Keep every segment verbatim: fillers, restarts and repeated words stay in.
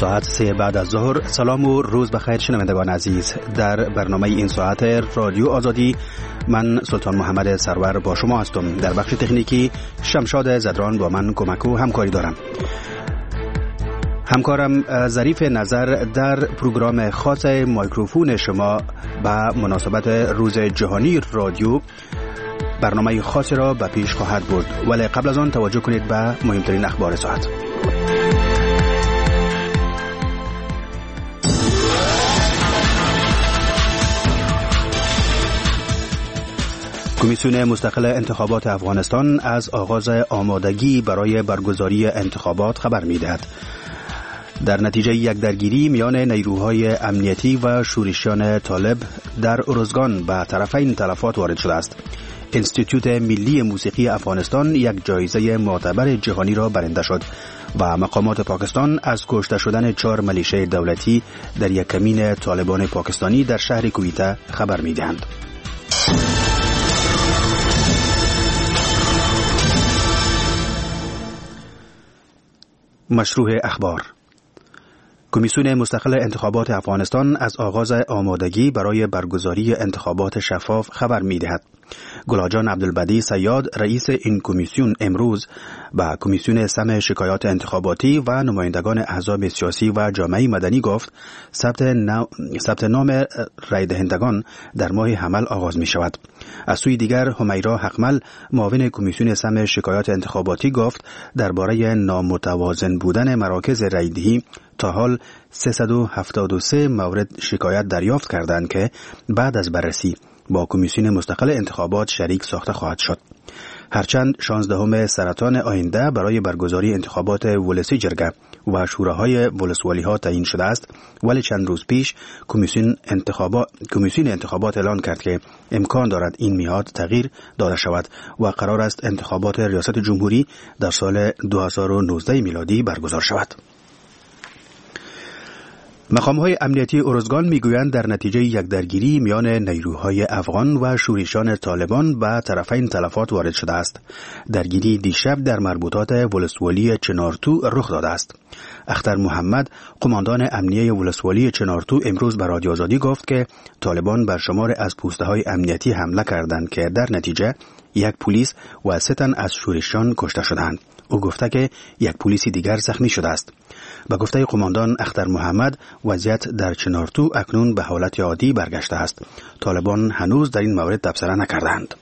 ساعت سه بعد از ظهر. سلام و روز بخیر شنوندگان عزیز. در برنامه این ساعت رادیو آزادی من سلطان محمد سرور با شما هستم. در بخش تکنیکی شمشاد زدران با من کمک و همکاری دارم. همکارم ظریف نظر در پروگرام خاص مایکروفون شما به مناسبت روز جهانی رادیو برنامه خاصی را به پیش خواهد برد، ولی قبل از آن توجه کنید به مهمترین اخبار ساعت. کمیسیون مستقل انتخابات افغانستان از آغاز آمادگی برای برگزاری انتخابات خبر می‌دهد. در نتیجه یک درگیری میان نیروهای امنیتی و شورشیان طالب در ارزگان به طرفین تلفات وارد شده است. انستیتوت ملی موسیقی افغانستان یک جایزه معتبر جهانی را برنده شد و مقامات پاکستان از کشته شدن چهار ملیشه دولتی در یک کمین طالبان پاکستانی در شهر کویته خبر می‌دهند. مشروع اخبار. کمیسیون مستقل انتخابات افغانستان از آغاز آمادگی برای برگزاری انتخابات شفاف خبر می‌دهد. گلاجان عبدالبدی صیاد رئیس این کمیسیون امروز با کمیسیون سم شکایات انتخاباتی و نمایندگان احزاب سیاسی و جامعه مدنی گفت ثبت نو... ثبت نام رای دهندگان در ماه حمل آغاز می شود. از سوی دیگر همیرا حقمل معاون کمیسیون سم شکایات انتخاباتی گفت درباره نامتوازن بودن مراکز رای دهی تا حال سیصد و هفتاد و سه مورد شکایت دریافت کردند که بعد از بررسی با کمیسیون مستقل انتخابات شریک ساخته خواهد شد. هرچند شانزدهم سرطان آینده برای برگزاری انتخابات ولسی جرگه و شوراهای ولسوالی ها تعیین شده است، ولی چند روز پیش کمیسیون انتخابات کمیسیون انتخابات اعلان کرد که امکان دارد این میعاد تغییر داده شود و قرار است انتخابات ریاست جمهوری در سال دو هزار و نوزده میلادی برگزار شود. مقام‌های امنیتی ارزگان میگویند در نتیجه یک درگیری میان نیروهای افغان و شورشیان طالبان به طرفین تلفات وارد شده است. درگیری دیشب در مربوطات ولسوالی چنارتو رخ داده است. اختر محمد قماندان امنیه ولسوالی چنارتو امروز به رادیو آزادی گفت که طالبان بر شمار از پوسته‌های امنیتی حمله کردند که در نتیجه یک پلیس و سه تن از شورشیان کشته شدند. او گفته که یک پلیسی دیگر زخمی شده است. به گفته قماندان اختر محمد وضعیت در چنارتو اکنون به حالت عادی برگشته است. طالبان هنوز در این مورد تبصره نکردند.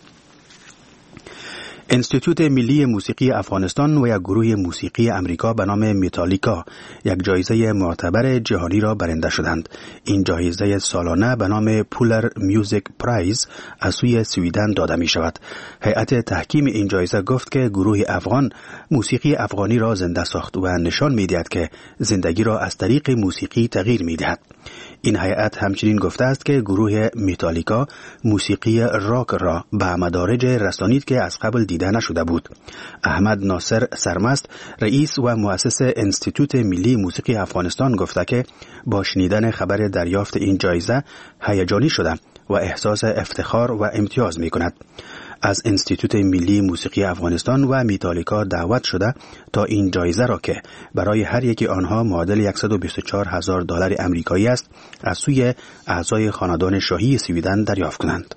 انستیتوت ملی موسیقی افغانستان و یک گروه موسیقی امریکا به نام متالیکا یک جایزه معتبر جهانی را برنده شدند. این جایزه سالانه به نام پولر میوزیک پرایز از سوی سویدن داده می شود. هیئت تحکیم این جایزه گفت که گروه افغان موسیقی افغانی را زنده ساخت و نشان می دهد که زندگی را از طریق موسیقی تغییر می دهد. این هیئت همچنین گفته است که گروه متالیکا موسیقی راک را به مدارج رسانید که از قبل دیده نشده بود. احمد ناصر سرمست رئیس و مؤسس انستیتوت ملی موسیقی افغانستان گفته که با شنیدن خبر دریافت این جایزه هیجانی شده و احساس افتخار و امتیاز می کند. از انستیتوت ملی موسیقی افغانستان و متالیکا دعوت شده تا این جایزه را که برای هر یکی آنها معادل صد و بیست و چهار هزار دلار امریکایی است از سوی اعضای خاندان شاهی سویدن دریافت کنند.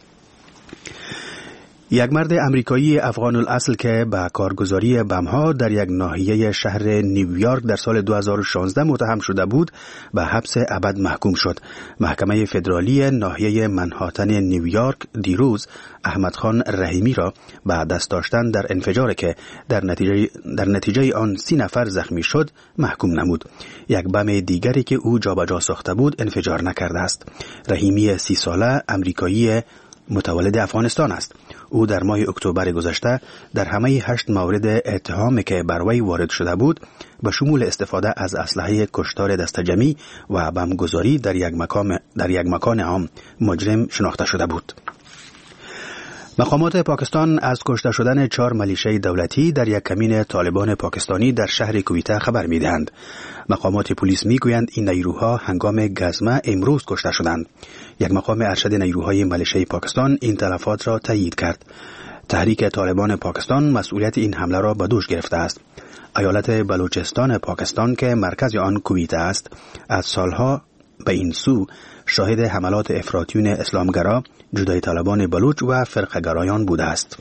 یک مرد امریکایی افغان الاصل که به کارگزاری بم‌ها در یک ناحیه شهر نیویورک در سال دو هزار و شانزده متهم شده بود به حبس ابد محکوم شد. محکمه فدرالی ناحیه منهاتن نیویورک دیروز احمد خان رحیمی را به دست داشتن در انفجاری که در نتیجه در نتیجه آن سی نفر زخمی شد محکوم نمود. یک بم دیگری که او جابجا ساخته بود انفجار نکرده است. رحیمی سی ساله امریکایی متولد افغانستان است. او در ماه اکتبر گذشته در همه هشت مورد اتهامی که بر وی وارد شده بود به شمول استفاده از اسلحه کشتار دسته‌جمعی و بمبگذاری در یک مکان در یک مکان عام مجرم شناخته شده بود. مقامات پاکستان از کشته شدن چهار ملیشه دولتی در یک کمین طالبان پاکستانی در شهر کویته خبر می‌دهند. مقامات پلیس می‌گویند این نیروها هنگام گزمه امروز کشته شدند. یک مقام ارشد نیروهای ملیشه پاکستان این تلفات را تایید کرد. تحریک طالبان پاکستان مسئولیت این حمله را به دوش گرفته است. ایالت بلوچستان پاکستان که مرکز آن کویت است، از سالها به این سو شاهد حملات افراطیون اسلامگرا، جدای طالبان بلوچ و فرقه‌گرایان بوده است.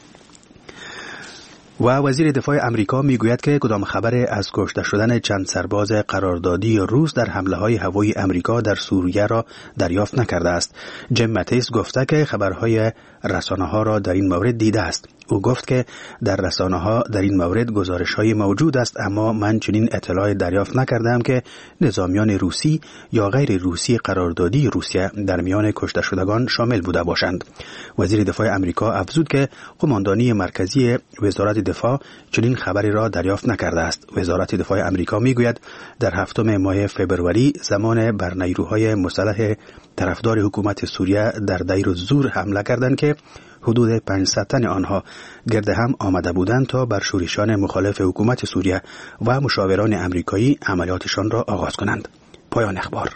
و وزیر دفاع امریکا میگوید که کدام خبر از کشته شدن چند سرباز قراردادی روس در حمله‌های هوایی امریکا در سوریه را دریافت نکرده است. جیم ماتیس گفته که خبرهای رسانه‌ها را در این مورد دیده است. او گفت که در رسانه‌ها در این مورد گزارش‌های موجود است، اما من چنین اطلاعی دریافت نکردم که نظامیان روسی یا غیر روسی قراردادی روسیه در میان کشته شدگان شامل بوده باشند. وزیر دفاع امریکا افزود که قماندانی مرکزی وزارت دفاع چنین خبری را دریافت نکرده است. وزارت دفاع امریکا میگوید در هفتم ماه فوریه زمان بر نیروهای مسلح طرفدار حکومت سوریه در دیر الزور حمله کردند که حدود پانصد تن آنها گرد هم آمده بودند تا بر شورشیان مخالف حکومت سوریه و مشاوران امریکایی عملیاتشان را آغاز کنند. پایان اخبار.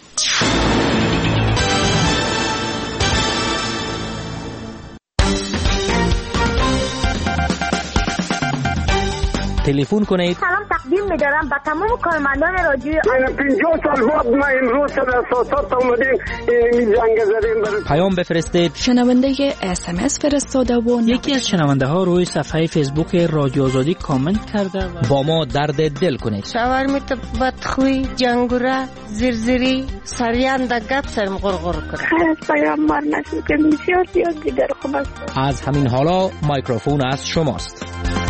تلفن کنید. سلام تقدیم می‌دارم به تمام کارمندان رادیو. من پنجاه سال بعد ما امروز در اساسات اومدیم این جنگ زدیم برای پیام بفرستید. شنونده اس ام اس فرستاده و یکی از شنونده ها روی صفحه فیسبوک رادیو آزادی کامنت کرده و با ما درد دل کنید. شاورمیت بدخوی، جنگوره، زرزری، سریان در گپ سرم غرغر کنه. خیلی از پیام مار نشد که بسیار زیاد دیگر خوب است. از همین حالا میکروفون از شماست.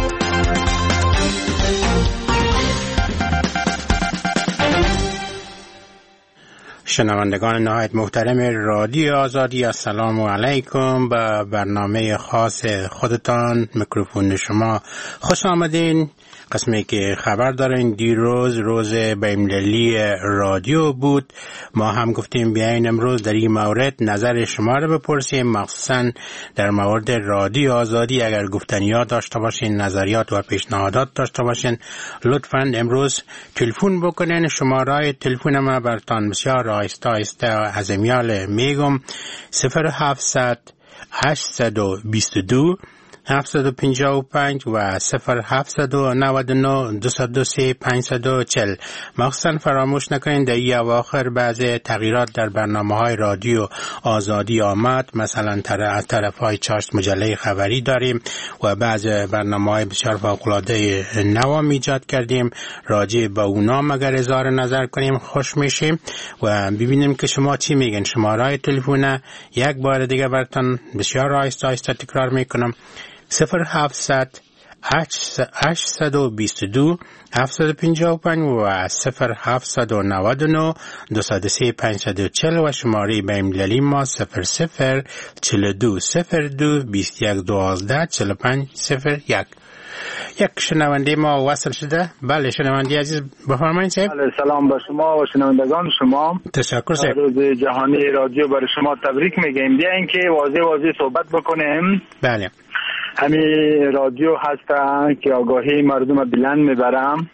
شنوندگان نهایت محترم رادیو آزادی، السلام علیکم. به برنامه خاص خودتان میکروفون شما خوش آمدین. قسمی که خبر دارین دیروز روز بین‌المللی رادیو بود. ما هم گفتیم بیاین امروز در این مورد نظر شما رو بپرسیم، مخصوصا در مورد رادیو آزادی. اگر گفتنیات داشته باشین، نظریات و پیشنهادات داشته باشین، لطفاً امروز تلفن بکنین. شماره تلفن ما برتان بسیار آهسته آهسته از امیال میگم صفر هفتصد هشتصد و بیست و دو هفتصد و پنجاه و پنج و صفر هفتصد و نود و نه دویست و سه پانصد و چهل. مخصوصا فراموش نکنید در این اواخر بعض تغییرات در برنامه‌های رادیو آزادی آمد. مثلا از طرف‌های چاشت مجله خبری داریم و بعض برنامه‌های بسیار فوق‌العاده نو ایجاد کردیم. راجع به اونا مگر اظهار نظر کنیم خوش میشیم و ببینیم که شما چی میگن. شماره تلفن یک بار دیگه براتون بسیار آهسته آهسته تکرار میکنم: صفر هفتصد هشتصد و بیست و دو هفتصد و پنجاه و پنج و صفر هفتصد و نود و نه دویست و سه پانصد و چهل و شماره بین‌المللی ما صفر صفر چهل و دو صفر دو بیست و یک دوازده چهل و پنج صفر یک. یک شنونده ما وصل شده. بله شنونده عزیز بفرمایید صاحب. بله سلام به شما و شنوندگان شما. تشکر صاحب. روز جهانی رادیو برای شما تبریک میگیم. بیاین که واضح واضح صحبت بکنیم. بله همین رادیو هستن که آگاهی مردم بلند میبرم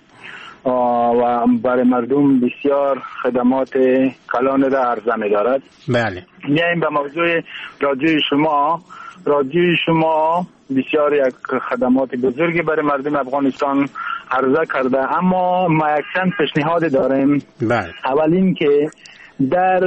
و برای مردم بسیار خدمات کلان را عرضه می‌دارد. بله میایم به موضوع رادیو شما. رادیو شما بسیار یک خدمات بزرگی برای مردم افغانستان عرضه کرده، اما ما یک چند پیشنهاد داریم. بله. اول این که در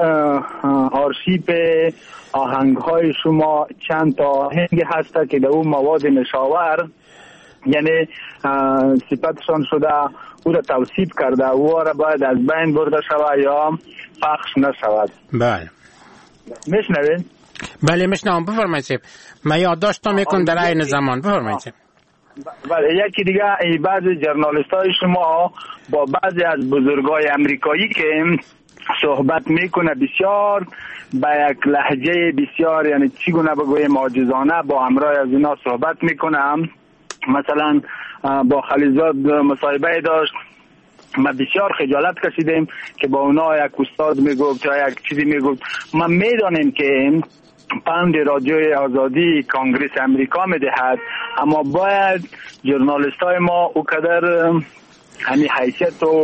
آرشیو آهنگ‌های شما چند تا آهنگ هست که در اون مواد نشاور یعنی صفتشان شده او را توصیف کرده، او را باید از بین برده شود یا پخش نشود. بله میشنوید؟ بله میشنوم. بفرمایید صاحب. من یادداشت میکنم در عین زمان. بفرمایید صاحب. بله یکی دیگه بعضی ژورنالیست‌های شما با بعضی از بزرگای امریکایی که صحبت میکنه بسیار با یک لهجه بسیار یعنی چگونه بگویم معجزانه با همراه از اینا صحبت میکنم. مثلا با خلیزاد مصاحبه داشت، ما بسیار خجالت کشیدیم که با اونا یک استاد میگفت یا یک چیزی میگفت. ما میدانیم که پند رادیوی آزادی کانگریس امریکا میدهد، اما باید ژورنالیستای ما او قدر همین حیثیت و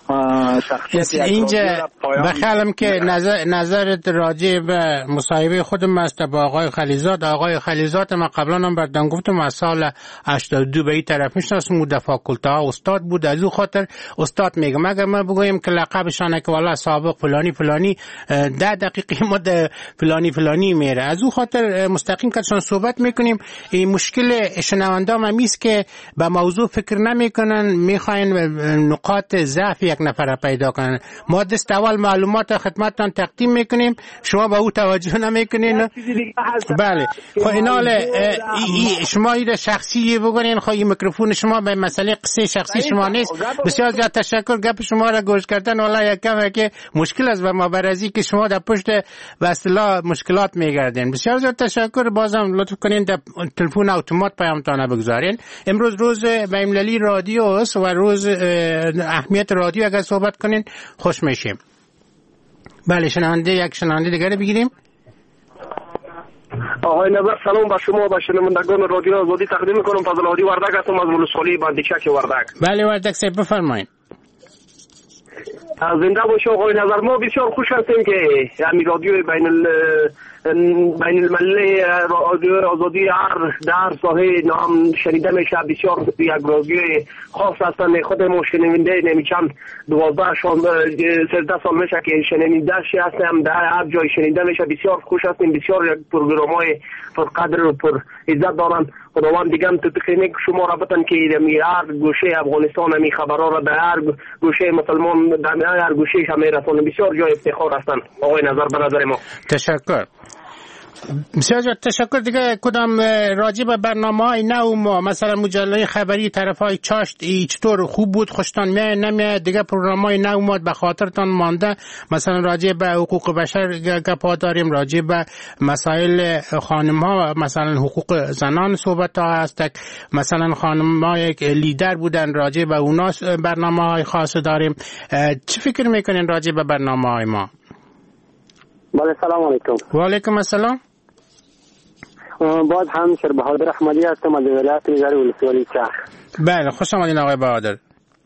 شخصیت اینجا بخیالم که نظر نظرت راجع به مصاحبه خودم است با آقای خلیزاد. آقای خلیزاد ما قبلا هم بردن گفتم از سال هشتاد و دو به این طرف میشناسم، در فاکولته ها استاد بود. از او خاطر استاد میگم اگر ما بگویم که لقبشانه که والا سابق فلانی فلانی ده دقیقه مد فلانی فلانی میره، از او خاطر مستقیم کاتشان صحبت میکنیم. این مشکل شنوندام هم است که به موضوع فکر نمیکنن، میخواین نقاط ضعف یک نفر پیدا کنن. ما دست اول معلومات خدمتتان تقدیم میکنیم، شما به او توجه نمیکنین. بله خب اینال شما این شخصی بگوین، خب این میکروفون شما به مسئله قصه شخصی شما نیست. بسیار زیاد تشکر، گپ شما را گوش کردن والا یک کم که مشکل است و ما برازی که شما در پشت به اصطلاح مشکلات میگردین. بسیار زیاد تشکر، بازم لطف کنین در تلفن اتومات پیامتان بگذارین. امروز روز بین‌المللی رادیو است و روز اهمیت رادیو اگر صحبت کنین خوش میشیم. بله شنونده یک شنونده دیگر بگیریم. آقای نظر سلام به شما و شنوندگان رادیو آزادی تقدیم میکنم. فضل هادی وردک هستم از ولسوالی بندیچک وردک. بله وردک صاحب بفرمایید. زنده باشی آقای نظر. ما بسیار خوش هستیم که همین رادیو بین ال بین المللی رادیو آزادی هر در ساحه نام شنیده میشه. بسیار یک رادیو خاص هستند. خود ما شنونده نمیچند دوازده سیزده سال میشه که شنونده شی هستم، در هر جای شنیده میشه. بسیار خوش هستیم. بسیار یک پروگرام های پر قدر و پر عزت دارن. خداوند دیگه هم تکنیک شما را بتن که می هر گوشه افغانستان می خبرها را در هر گوشه مسلمان در هر گوشه هم میرسونه. بسیار جای افتخار هستند آقای نظر به نظر ما. تشکر. بسیار تشکر. دیگه کدام راجع به برنامه‌های نو ما مثلا مجله خبری طرفای چاشت چطور خوب بود خوشتان میاد نمیاد؟ دیگه پروگرام‌های نو ما به خاطرتان مانده؟ مثلا راجع به حقوق بشر گپا داریم، راجع به مسائل خانم‌ها مثلا حقوق زنان صحبت ها هست، مثلا خانم‌ها یک لیدر بودن راجع به اونا برنامه‌های خاص داریم. چی فکر میکنین راجع به برنامه‌های ما؟ بله سلام علیکم. و علیکم السلام. باز هم شر بهادر احمدی هستم از ولایت نژاد ولسوالی چرخ. بله خوش آمدین آقای بهادر.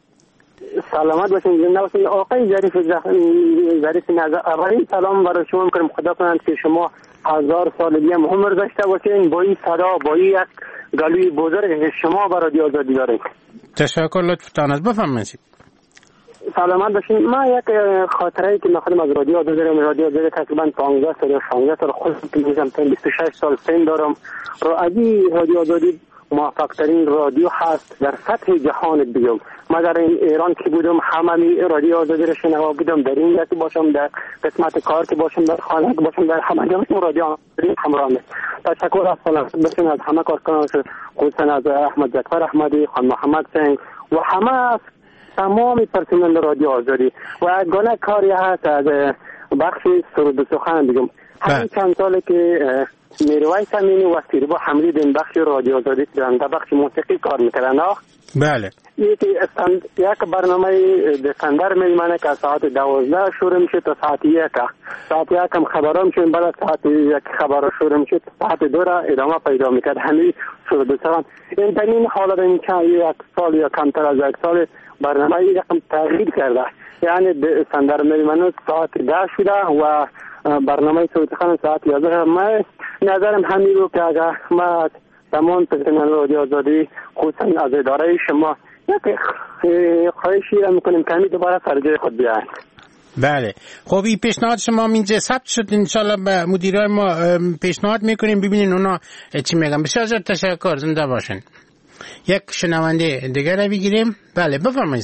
سلامت باشین، زنده باشین. آقای ظریف ظریف نظر اولین سلام برای شما میکنم. خدا کنند که شما هزار سال دیگه عمر داشته باشین با این صدا با این یک گلوی بزرگ که شما برای رادیو آزادی دارید. تشکر لطفتان است. بفرمایید. سلامت باشین. ما یک خاطره ای که من خودم از رادیو آزادی دارم. رادیو آزادی تقریبا پانزده سال یا شانزده سال خودم که میگم بیست و شش سال سن دارم. رادیو رادیو آزادی موفق ترین رادیو هست در سطح جهان دیگه. ما در این ایران که بودم همه رادیو آزادی رو شنوا بودم، در این که باشم، در قسمت کار که باشم، در خانه که باشم، در همه جا رادیو آزادی همراه است. تشکر از سلامت باشین از همه کارکنان، خصوصا از احمد جعفر احمدی، خان محمد سنگ و همه تمام پرسنل رادیو آزادی. و گونه کاری هست از بخش سرود و سخن دیگم. همین چند ساله که میرویس امینی و سیربا حملی در بخش رادیو آزادی در بخش موسیقی کار میکردن. بله. یک برنامه دسامبر میمانه که ساعت دوازده شروع میشه تا ساعت یک. ساعت یک هم خبرها میشه، بعد ساعت یک خبرها شروع میشه، ساعت دو را ادامه پیدا میکرد. همین سرود و سخن. این در این حالت این چند یک سال یا کمتر از یک سال برنامه یکم تغییر کرده. یعنی دسامبر میمانه ساعت ده شده و برنامه سرود خان ساعت یازده. من نظرم همین رو که اگر ما تمام پرسنل رادیو آزادی خصوصا از اداره شما یک خواهشی را میکنیم که همین دوباره سر جای خود بیاید. بله خب این پیشنهاد شما اینجا ثبت شد، انشالله به مدیرای ما پیشنهاد میکنیم ببینین اونا چی میگن. بسیار زیاد تشکر، زنده باشین. یک شنونده دیگر رو بگیریم. بله بفرمایید.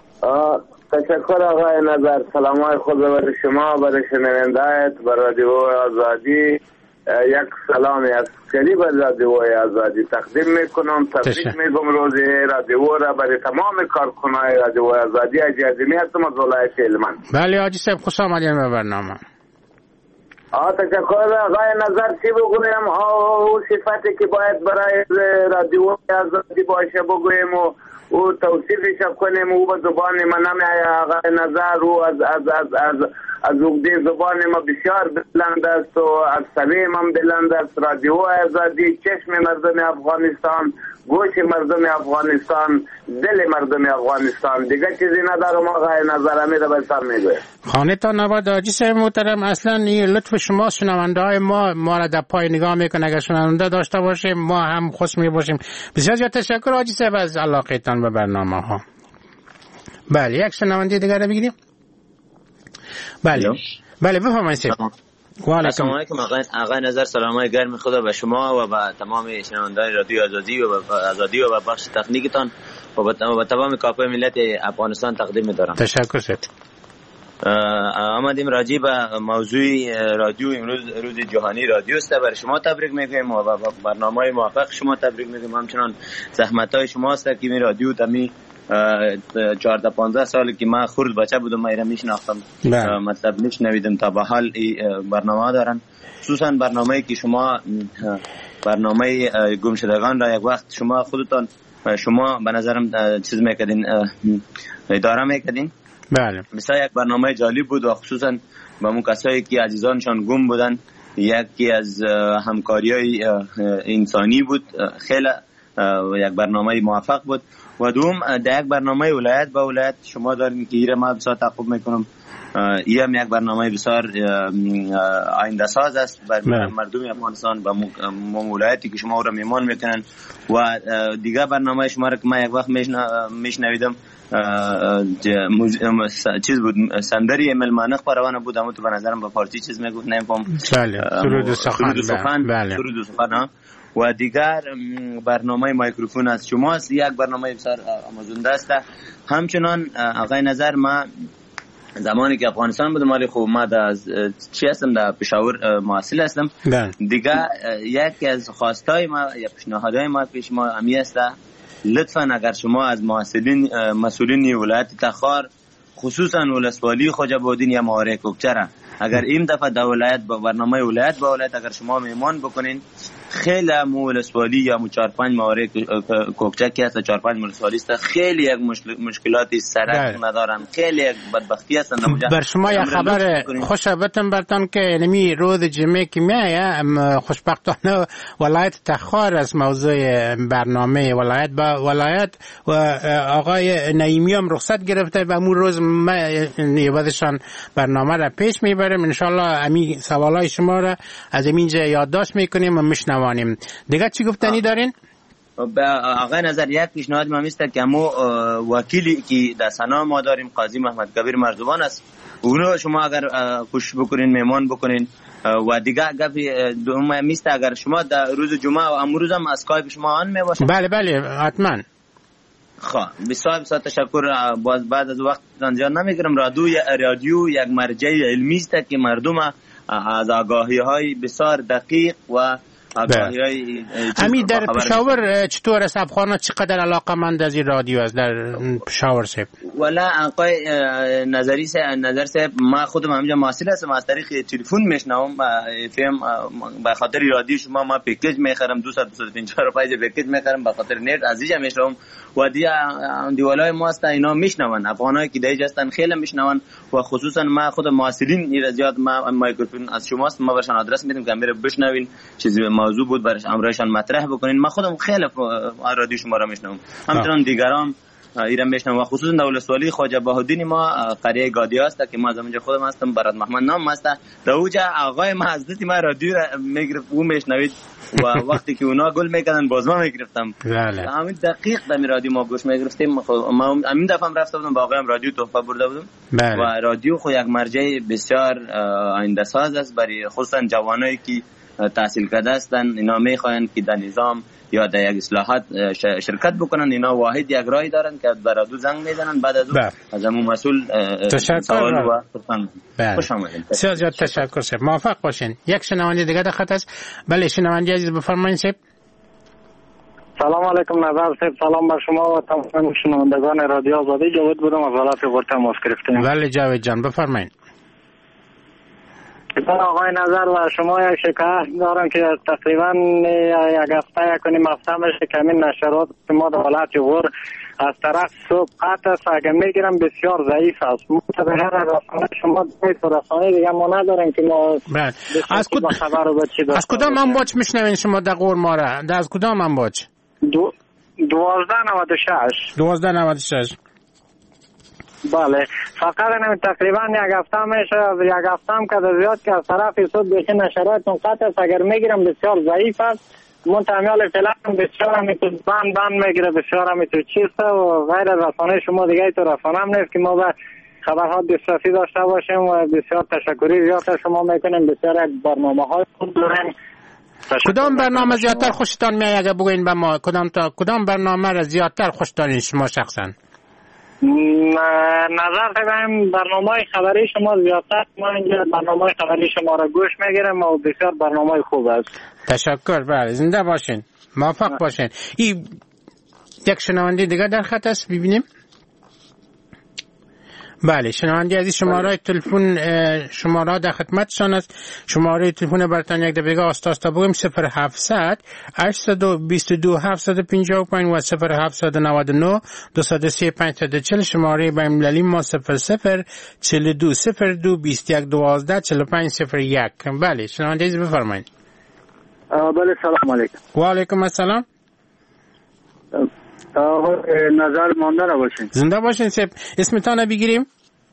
تشکر آقای نظر. سلام های خود برای شما، برای شنونده‌ات، برای رادیو آزادی. یک سلامی از کلی به رادیو آزادی تقدیم میکنم. تبریک میگم روز رادیو را برای تمام کارکنان رادیو آزادی. اجازه هستم از ولایت هلمند. بله حاجی صاحب خوش آمدین به برنامه. آه تشکر آقای نظر. چی بگویم؟ او صفتی که باید برای رادیو آزادی باشه بگویم و او توصیفش کنیم او به زبان ما نمیآید آقای نظر. او از از از از از عقده زبان ما بسیار بلند است و از صمیم هم بلند است. رادیو آزادی چشم مردم افغانستان، گوش مردم افغانستان، دل مردم افغانستان، دیگه چیزی ندارم آقای نظر. امید بسر میگوید خانه تا نواد حاجی صاحب محترم، اصلا این لطف شما شنونده های ما ما را در پای نگاه میکنه. اگر شنونده داشته باشیم ما هم خوش می باشیم. بسیار زیاد تشکر حاجی صاحب از علاقتان به برنامه ها. بله یک شنونده دیگر رو بگیریم. بله بله بفرمایید. السلام علیکم آقای نظر. سلام گرم خدا به شما و به تمام شنوندگان رادیو آزادی و به آزادی و به بخش تکنیکتان و به تمام کاپای ملت افغانستان تقدیم می‌دارم. تشکر شد. آمدیم راجع به موضوع رادیو امروز روز جهانی رادیو است. برای شما تبریک میگیم و برنامه‌های موفق شما تبریک میگیم. همچنان زحمت‌های شما است که می رادیو تمی چهارده پانزده سال که من خرد بچه بودم ما ایرا میشناختم، مطلب میشنویدم تا به حال برنامه ها دارن. خصوصا برنامه‌ای که شما برنامه گمشدگان را یک وقت شما خودتان شما به نظرم چیز میکردین، اداره میکردین. بله مثلا یک برنامه جالب بود و خصوصا با اون کسایی که عزیزانشان گم بودن یکی از همکاری‌های انسانی بود. خیلی یک برنامه موفق بود. و دوم در یک برنامه ولایت با ولایت شما دارین که ایره ما بسیار تعقیب میکنم. این هم یک برنامه بسیار آینده ساز است برای مردم افغانستان با ولایتی که شما را میمان میکنن. و دیگه برنامه شما را که من یک وقت میشنویدم چیز بود، سندری ملمانق پروانه بود، اما تو به نظرم با فارسی چیز میگفت نمیفهم. بله سرود سخن. بله سرود سخن. و دیگر برنامه میکروفون از شماست، یک برنامه بسیار آموزنده است. همچنان آقای نظر ما زمانی که افغانستان بودم ولی خب ما از چی هستم در پشاور محصل هستم دیگه. یکی از خواستای ما یا پیشنهادهای ما پیش ما امی است لطفا اگر شما از محصلین مسئولین ولایت تخار خصوصا ولسوالی خوجابادین یا مهاره کوکچره اگر این دفعه در ولایت با برنامه ولایت با ولایت اگر شما میمان بکنین خیلی مولسوالی یا مو چهار پنج مهاره کوکچه که هست چهار پنج مولسوالی است خیلی یک مشکلاتی سرک ندارن، خیلی یک بدبختی هستن. بر شما یک خبر خوش بتم برتان که نمی روز جمعه که میایه خوشبختانه ولایت تخار از موضوع برنامه ولایت با ولایت و آقای نعیمی هم رخصت گرفته و امون روز نیوازشان برنامه را پیش میبریم. انشالله امی سوالای شما را از اینجا یادداشت میکنیم و میشنوانیم. دیگه چی گفتنی دارین؟ آقای نظر یک پیشنهاد ما میسته که مو وکیلی که در سنا ما داریم قاضی محمد کبیر مرزبان است، اونو شما اگر خوش بکنین میمان بکنین و دیگه گپی دوم میسته اگر شما در روز جمعه و امروز هم اسکایپ شما آن میباشید. بله بله حتما. خب بسیار بسیار تشکر. باز بعد از وقت انجام نمیگیرم. رادیو رادیو یک مرجع علمی است که مردم از آگاهی های بسیار دقیق و امی در پشاور چطور است؟ افغانا چقدر علاقمند از این رادیو است در پشاور صاحب؟ والا آقای نظری صاحب نظر صاحب ما خودم همینجا محصل هستم، از طریق تلفن میشنوم. فهم به خاطر رادیو شما ما پکیج میخرم دو صد دو صد پنجاه روپیه پکیج میخرم به خاطر نت عزیزم میشنوم و دیگه دیوالای ما است اینا میشنون، افغانایی که دیگه هستن خیلی میشنون و خصوصا ما خود محصلین این زیاد ما میکروفون از شماست ما برشان آدرس میدیم که میره بشنوین چیزی موضوع بود برش امرایشان مطرح بکنین. من خودم خیلی رادیو شما را میشنوم، همچنان دیگران ایران میشنوم و خصوصا دولت سوالی خواجه بهادین ما قریه گادی است که ما از اونجا خودم هستم، برات محمد نام است. در اونجا آقای ما حضرت ما رادیو را میگرفت و میشنوید و وقتی که اونا گل میکردن باز ما میگرفتم. بله همین دقیق در رادیو ما گوش میگرفتیم. ما همین دفعه هم رفته بودم با آقایم رادیو تحفه برده بودم. بله. و رادیو خو یک مرجع بسیار آینده ساز است برای خصوصا جوانایی که تحصیل کرده هستن، اینا میخواین که در نظام یا در یک اصلاحات شرکت بکنن. اینا واحد یک راهی دارن که برادو زنگ میزنن بعد از اون از همون مسئول سوال و خوش آمدید. بسیار زیاد تشکر صاحب، موفق باشین. یک شنونده دیگه در خط است. بله شنونده عزیز بفرمایید صاحب. سلام علیکم نظر صاحب، سلام بر شما و تمام شنوندگان رادیو آزادی. جاوید بودم از ولایت ورته ماست گرفتم. بله جاوید جان بفرمایید. آقای نظر و شما یک شکایت دارم که تقریبا یک هفته یک کنیم هفته میشه که همین نشرات ما در حالت غور از طرف صبح قطع است، اگر میگیرم بسیار ضعیف است. متبهر رسانه شما دوید و رسانه دیگه ما نداریم که ما از کد... خبر رو از کدام امواج میشنوین شما در غور ما را؟ از کدام امواج؟ دو... دوازده نود و شش دوازده نود و شش بله. فقط نمی تقریبا یک هفته میشه، یک هفته هم که زیاد که از طرف صد بیخی نشراتون قطع است، اگر میگیرم بسیار ضعیف است. منتمیال فعلا بسیار همی تو بند بند میگیره، بسیار همی تو چیست و غیر رسانه شما دیگه تو رسانه هم نیست که ما به خبرها دسترسی داشته باشیم و بسیار تشکری زیاد شما میکنیم. بسیار یک برنامه های خوب داریم. کدام برنامه زیادتر خوشتان میاد اگه بگوین به ما؟ کدام تا کدام برنامه را زیادتر خوش دارین شما شخصا؟ نظر دارم برنامه خبری شما زیادتر، ما اینجا برنامه خبری شما را گوش میگیرم و بسیار برنامه خوب است. تشکر. بله زنده باشین، موفق باشین. این یک شنونده دیگه در خط است، ببینیم. بله شنونده عزیز شماره تلفن شماره در خدمتشان است. شماره تلفن برتان یک دقیقه آستاستا بگیم صفر هفتصد هشتصد و بیست و دو هفتصد و پنجاه و پنج و صفر هفتصد و نود و نه دویست و سی پنجصد و چهل. شماره بین‌المللی ما صفر صفر چهل و دو صفر دو بیست و یک دوازده چهل و پنج صفر یک. بله شنونده عزیز بفرمایید. بله سلام علیکم. و علیکم السلام. نظر مانده را باشین. زنده باشین سپ. اسمتان بگیریم؟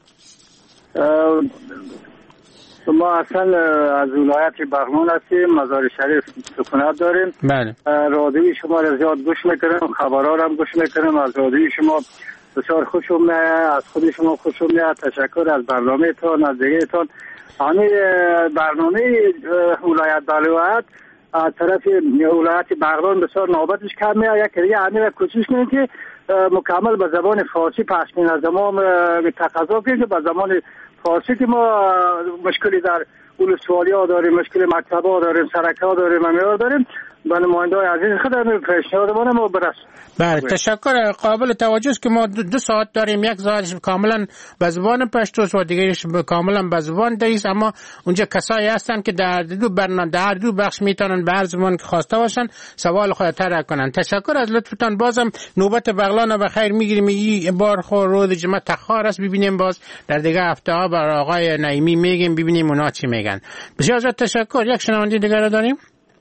ما اصلا از ولایت بغلان هستیم، مزار شریف سکونت داریم. بله. رادیوی شما را زیاد گوش میکنم، خبرها را هم گوش میکنم. از رادیوی شما بسیار خوشم میاد، از خود شما خوشم میاد. تشکر از برنامه تان، از دیگه تان. همین برنامه ولایت بلوعت از طرف ولایت بغلان بسیار نوبتش کم میاد. یک دیگه همین کوشش کنیم که مکمل به زبان فارسی پخش کنیم. از زمان تقاضا کنیم که به زمان فارسی که ما مشکلی در ولسوالی ها داریم، مشکل مکتب ها داریم، سرک ها داریم، امیار داریم. به نماینده های عزیز خودم پیشنهاد ما ما برس. بله تشکر. قابل توجه است که ما دو, دو ساعت داریم، یک ساعتش کاملا به زبان پشتوست و دیگرش کاملا به زبان دریست، اما اونجا کسایی هستن که در دو برنامه در دو بخش میتونن به هر زبان که خواسته باشن سوال خود طرح کنن. تشکر از لطفتان. بازم نوبت بغلان به خیر میگیریم. این بار خور روز جمعه تخار است، ببینیم باز در دیگه هفته ها بر آقای نعیمی میگیم، ببینیم اونا چی میگن. بسیار زیاد تشکر. یک شنونده دیگه رو داریم.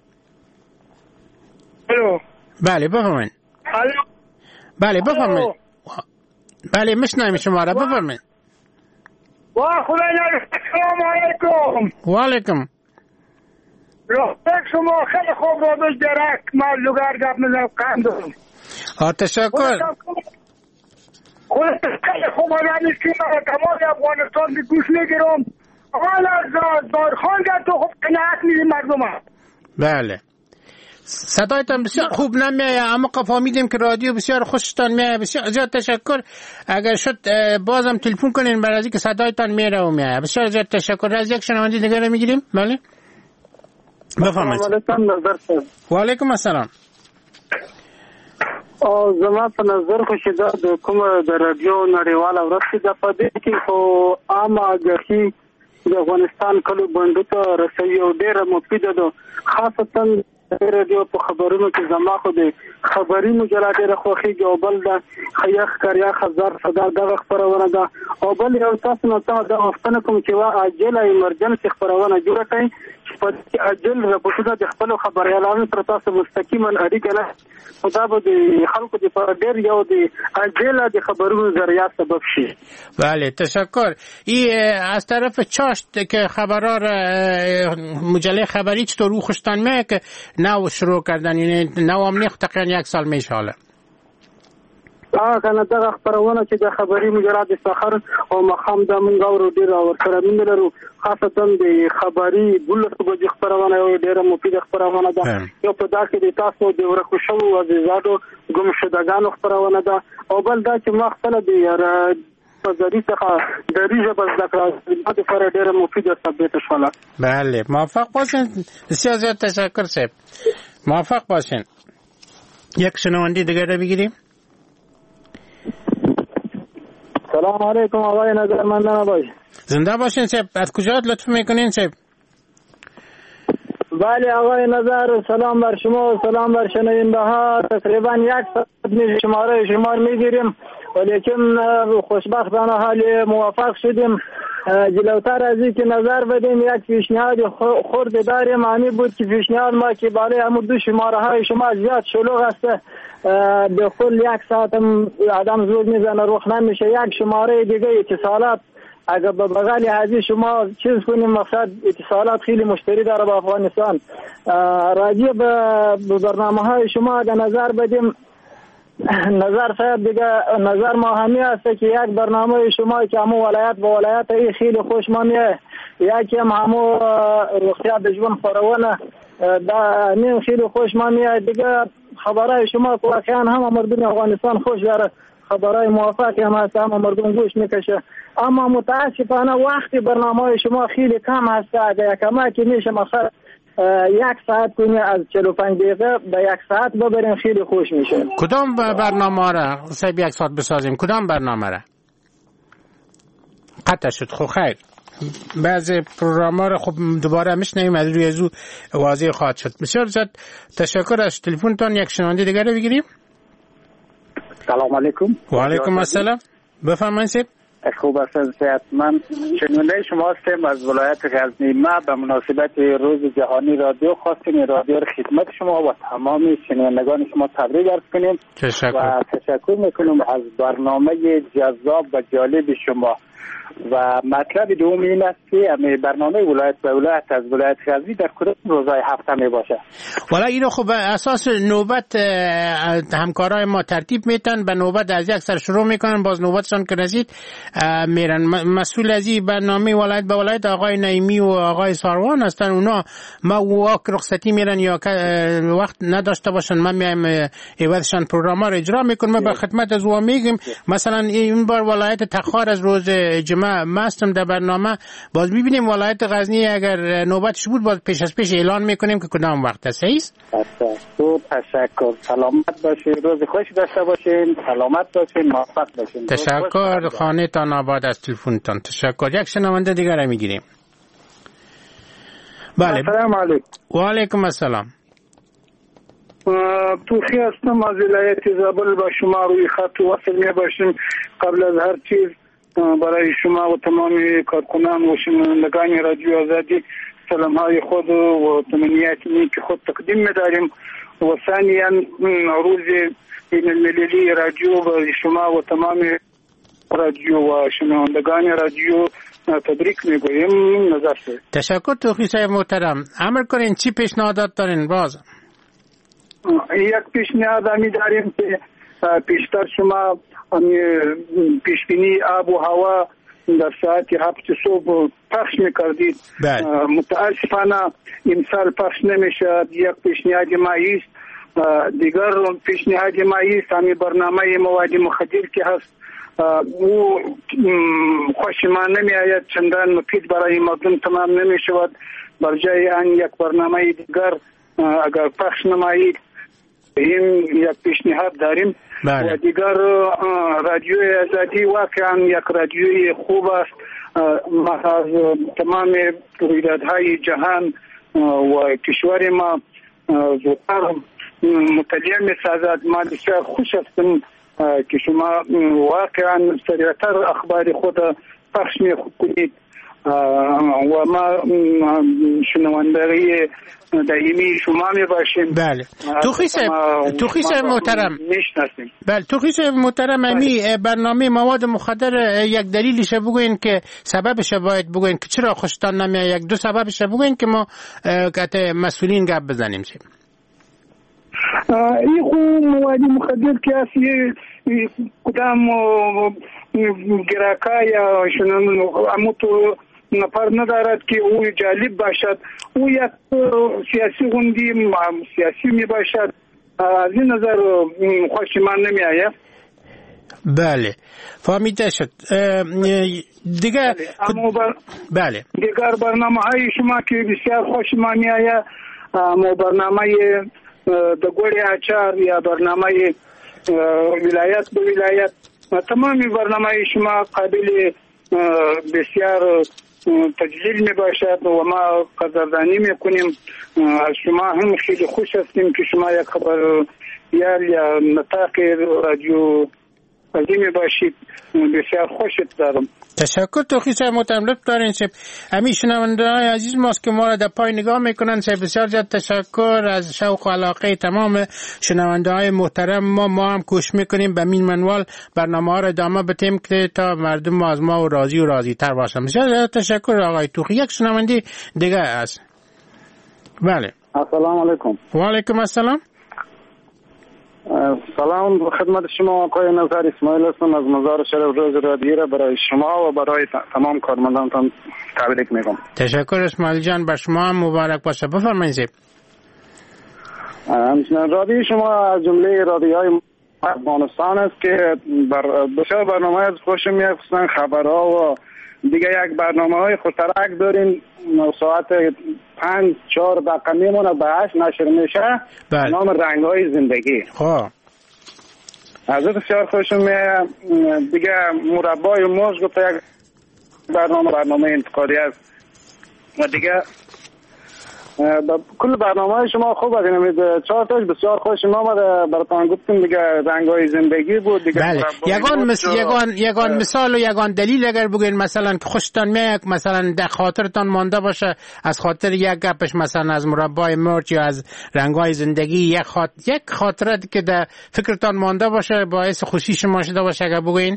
الو. بله بفرمایید. الو. بله بفرمایید. بله میشنویم شما را، بفرمایید. وا خدای نگهدار. السلام علیکم. و علیکم. رفت شما خیلی خوب رو بش درک ما لوگر گپ میزنم قندم. ها تشکر. خودت خیلی خوب آدمی که تمام افغانستان که گوش میگیرم. حالا دارخان کرد تو خوب قناعت میدی مردم هم. بله صدایتان بسیار خوب نمیاد، اما فهمیدیم که رادیو بسیار خوشتان میاد. بسیار زیاد تشکر. اگر شد بازم تلفن کنین برای اینکه صدایتان میره و میاد. بسیار زیاد تشکر. از یک شنونده دیگه رو میگیریم. بله بفرمایید. و علیکم السلام. او زما په نظر خو چې دا د کومه د رادیو نړیواله ورځ ده په دې کې خو عامه آګاهي د افغانستان کلو بندو ته رسوي او ډېره مفیده ده. خاصتا رادیو په خبرونو کې زما خو د خبري مجله ډېره خوښېږي او بل د خیخ کریا خزار صدا دغه خپرونه ده او بل یو تاسو نه څه د غوښتنه کوم چې وا عاجله ایمرجنسي خپرونه جوړه کړئ چې په دې عاجل رپورټونه د خپلو خبریالانو سره تاسو مستقیما اړیکه نه خدا به د خلکو لپاره ډېر یو د عاجله د خبرونو ذریعه سبب شي. بله تشکر. این از طرف چاشت که خبرها مجله خبری چطور رو خوشتان میه که نو شروع کردن، یعنی نو هم نیخ تقریبا یک سال میشه حالا. آه کنه دغه خبرونه چې د خبري مجرد سحر او مخام د منګ او ډیر او سره مين لرو، خاصتا د خبري بلته بجې خبرونه یو ډیره مفیده خبرونه ده. یو په داسې د تاسو د ورکو شو او د زادو ګم شدګانو خبرونه ده او بل دا چې ما خپل د په ذری څخه د ریجه بس دکړه د لپاره ډیره مفیده ثابت شوه. بله موفق باشین. بسیار زیاد تشکر صاحب. موفق باشین. یک شنونده دیگه رو بگیریم. سلام علیکم آقای نظرمندان باش. زنده باشین صاحب. از کجا لطف میکنین صاحب؟ بله آقای نظر، سلام بر شما و سلام بر شنونده ها. تقریبا یک ساعت می شماره شمار میگیریم ولیکن خوشبختانه حال موفق شدیم. جلوتر از این که نظر بدیم یک پیشنهاد خرد داریم، همی بود که پیشنهاد ما که بالای همون دو شماره های شما زیاد شلوغ است، به کل یک ساعت آدم زود میزنه روخ نمیشه. یک شماره دیگه اتصالات اگر به بغل هذه شما چیز کنیم، مقصد اتصالات خیلی مشتری داره با افغانستان. راجع به برنامه های شما اگر نظر بدیم، نظر صاحب دیگه نظر ما همی است که یک برنامه شما که همو ولایت با ولایت ای خیلی خوش ما میه، یکی هم همو رخصت دجون فرونه دا نیم خیلی خوش ما میه. دیگه خبرهای شما که واقعا هم مردم افغانستان خوش داره، خبرهای موافقی هم هست، هم مردم گوش میکشه. اما متاسفانه وقتی برنامه شما خیلی کم هست، اگر یکمه که میشه مقصد یک ساعت کنی از چهل و پنج دقیقه به یک ساعت ببریم خیلی خوش میشه. کدام برنامه را سعی یک ساعت بسازیم؟ کدام برنامه را؟ قطع شد. خب خیر، بعضی پروگرام را خب دوباره میشنویم، از روی ازو واضح خواهد شد. بسیار زیاد تشکر. از تلفنتان یک شنونده دیگر رو بگیریم. سلام علیکم. و علیکم السلام. بفرمایید. خوب است صحت. من شنونده شما هستم از ولایت غزنی. ما به مناسبت روز جهانی رادیو خواستیم رادیو را خدمت شما و تمام شنوندگان شما تبریک عرض کنیم و تشکر میکنم از برنامه جذاب و جالب شما. و مطلب دوم این است که برنامه ولایت به ولایت از ولایت غزنی در کدام روزهای هفته می باشه؟ والا اینو خب اساس نوبت همکارای ما ترتیب میتن، به نوبت از یک سر شروع میکنن، باز نوبتشان که رسید میرن. مسئول از این برنامه ولایت به ولایت آقای نعیمی و آقای ساروان هستن. اونا ما واک رخصتی میرن یا وقت نداشته باشن، ما میایم ایوادشان پروگرام رو اجرا میکنیم. ما به خدمت از او میگیم مثلا این بار ولایت تخار از روز جمعه ما هستم در برنامه، باز میبینیم ولایت غزنی اگر نوبتش بود باز پیش از پیش اعلان میکنیم که کدام وقت است. تو تشکر. سلامت باشین، روز خوش داشته باشین، سلامت باشین، موفق باشین. تشکر. خانه تان آباد از تلفنتان. تشکر. یک شنونده دیگر رو میگیریم. بله. سلام علیکم. و علیکم السلام. توخی هستم از ولایت زابل، با شما روی خط وصل می باشیم. قبل از هر چیز برای شما و تمام کارکنان و شنوندگان رادیو آزادی سلام های خود و تمنیات نیک خود تقدیم می‌داریم و ثانیاً روز بین المللی رادیو و شما و تمام رادیو و شنوندگان رادیو تبریک میگویم. نظر شد. تشکر توخی صاحب محترم. عمل کنین، چی پیشنهادات دارین؟ باز یک پیشنهاد همی داریم که پیشتر شما پیشبینی آب و هوا در ساعت هفت صبح پخش میکردید. متاسفانه امسال پخش نمیشد. یک پیشنهاد ما است. دیگر پیشنهاد ما است همی برنامه مواد مخدر که هست او خوش ما نمی آید، چندان مفید برای مردم تمام نمی شود. بر جای آن یک برنامه دیگر اگر پخش نمایید این یک پیشنهاد داریم. بله. و دیگر رادیوی آزادی واقعا یک رادیوی خوب است. ما از تمام رویدادهای جهان و کشور ما زودتر مطلع می سازد. ما بسیار خوش هستم که شما واقعا سریعتر اخبار خود پخش می کنید و ما شنوندگی دائمی شما می باشیم. بله. توخی صاحب توخی صاحب محترم میشناسیم. بله توخی صاحب محترم امی برنامه مواد مخدر یک دلیلش بگوین که سببش باید بگوین که چرا خوشتان نمیاد. یک دو سببش بگوین که ما که مسئولین گپ بزنیم. این خو مواد مخدر که اصلی کدام گراکا یا شنون اموتو نفر ندارد که او جالب باشد. او یک سیاسی غندی سیاسی می باشد. از این نظر خوش من نمی آید. بله فهمیده شد. دیگر بر... بله دیگر برنامه های شما که بسیار خوش من می آید. مو برنامه دگوری اچار یا برنامه ولایت به ولایت، تمامی برنامه شما قابل بسیار تجلیل می باشد و ما قدردانی می کنیم از شما. هم خیلی خوش هستیم که شما یک خبر یا نطاق رادیو عظیمی باشید. بسیار خوشت دارم. تشکر. توخی صاحب محترم لطف دارین صاحب. همین شنونده های عزیز ماست که ما را در پای نگاه میکنن صاحب. بسیار زیاد تشکر از شوق و علاقه تمام شنونده های محترم ما. ما هم کوشش میکنیم به این منوال برنامه ها را ادامه بدیم که تا مردم ما از ما و راضی و راضی تر باشن. بسیار زیاد تشکر آقای توخی. یک شنونده دیگه است. بله. السلام علیکم. و علیکم السلام. سلام خدمت شما آقای نظر اسماعیل هستم از مزار شرف روز رادیو را برای شما و برای تمام کارمندانتان تبریک میگم. تشکر اسماعیل جان. بر شما هم مبارک باشه. بفرمایید. همچنین رادیو شما از جمله رادیوهای افغانستان است که بر بسیار برنامه از خوش میاد، خصوصا خبرها و دیگه یک برنامه های خوشترک داریم. ساعت پنج چهار دقیقه میمونه به هشت نشر میشه. نام رنگ های زندگی. خب از بسیار خوشم میاد. دیگه مربای موز گفته یک برنامه برنامه انتقادی است و دیگه کل برنامه های شما خوب است. نمید چهار تاش بسیار خوشم آمد. براتون گفتم دیگه رنگ های زندگی بود دیگه. بله. یگان مس... یگان یگان مثال و یگان دلیل اگر بگین مثلا که خوشتان میاد مثلا در خاطرتان مانده باشه از خاطر یک گپش مثلا از مربای مرچ یا از رنگ های زندگی یک خاط... یک خاطره که در فکرتان مانده باشه باعث خوشی شما شده باشه اگر بگین.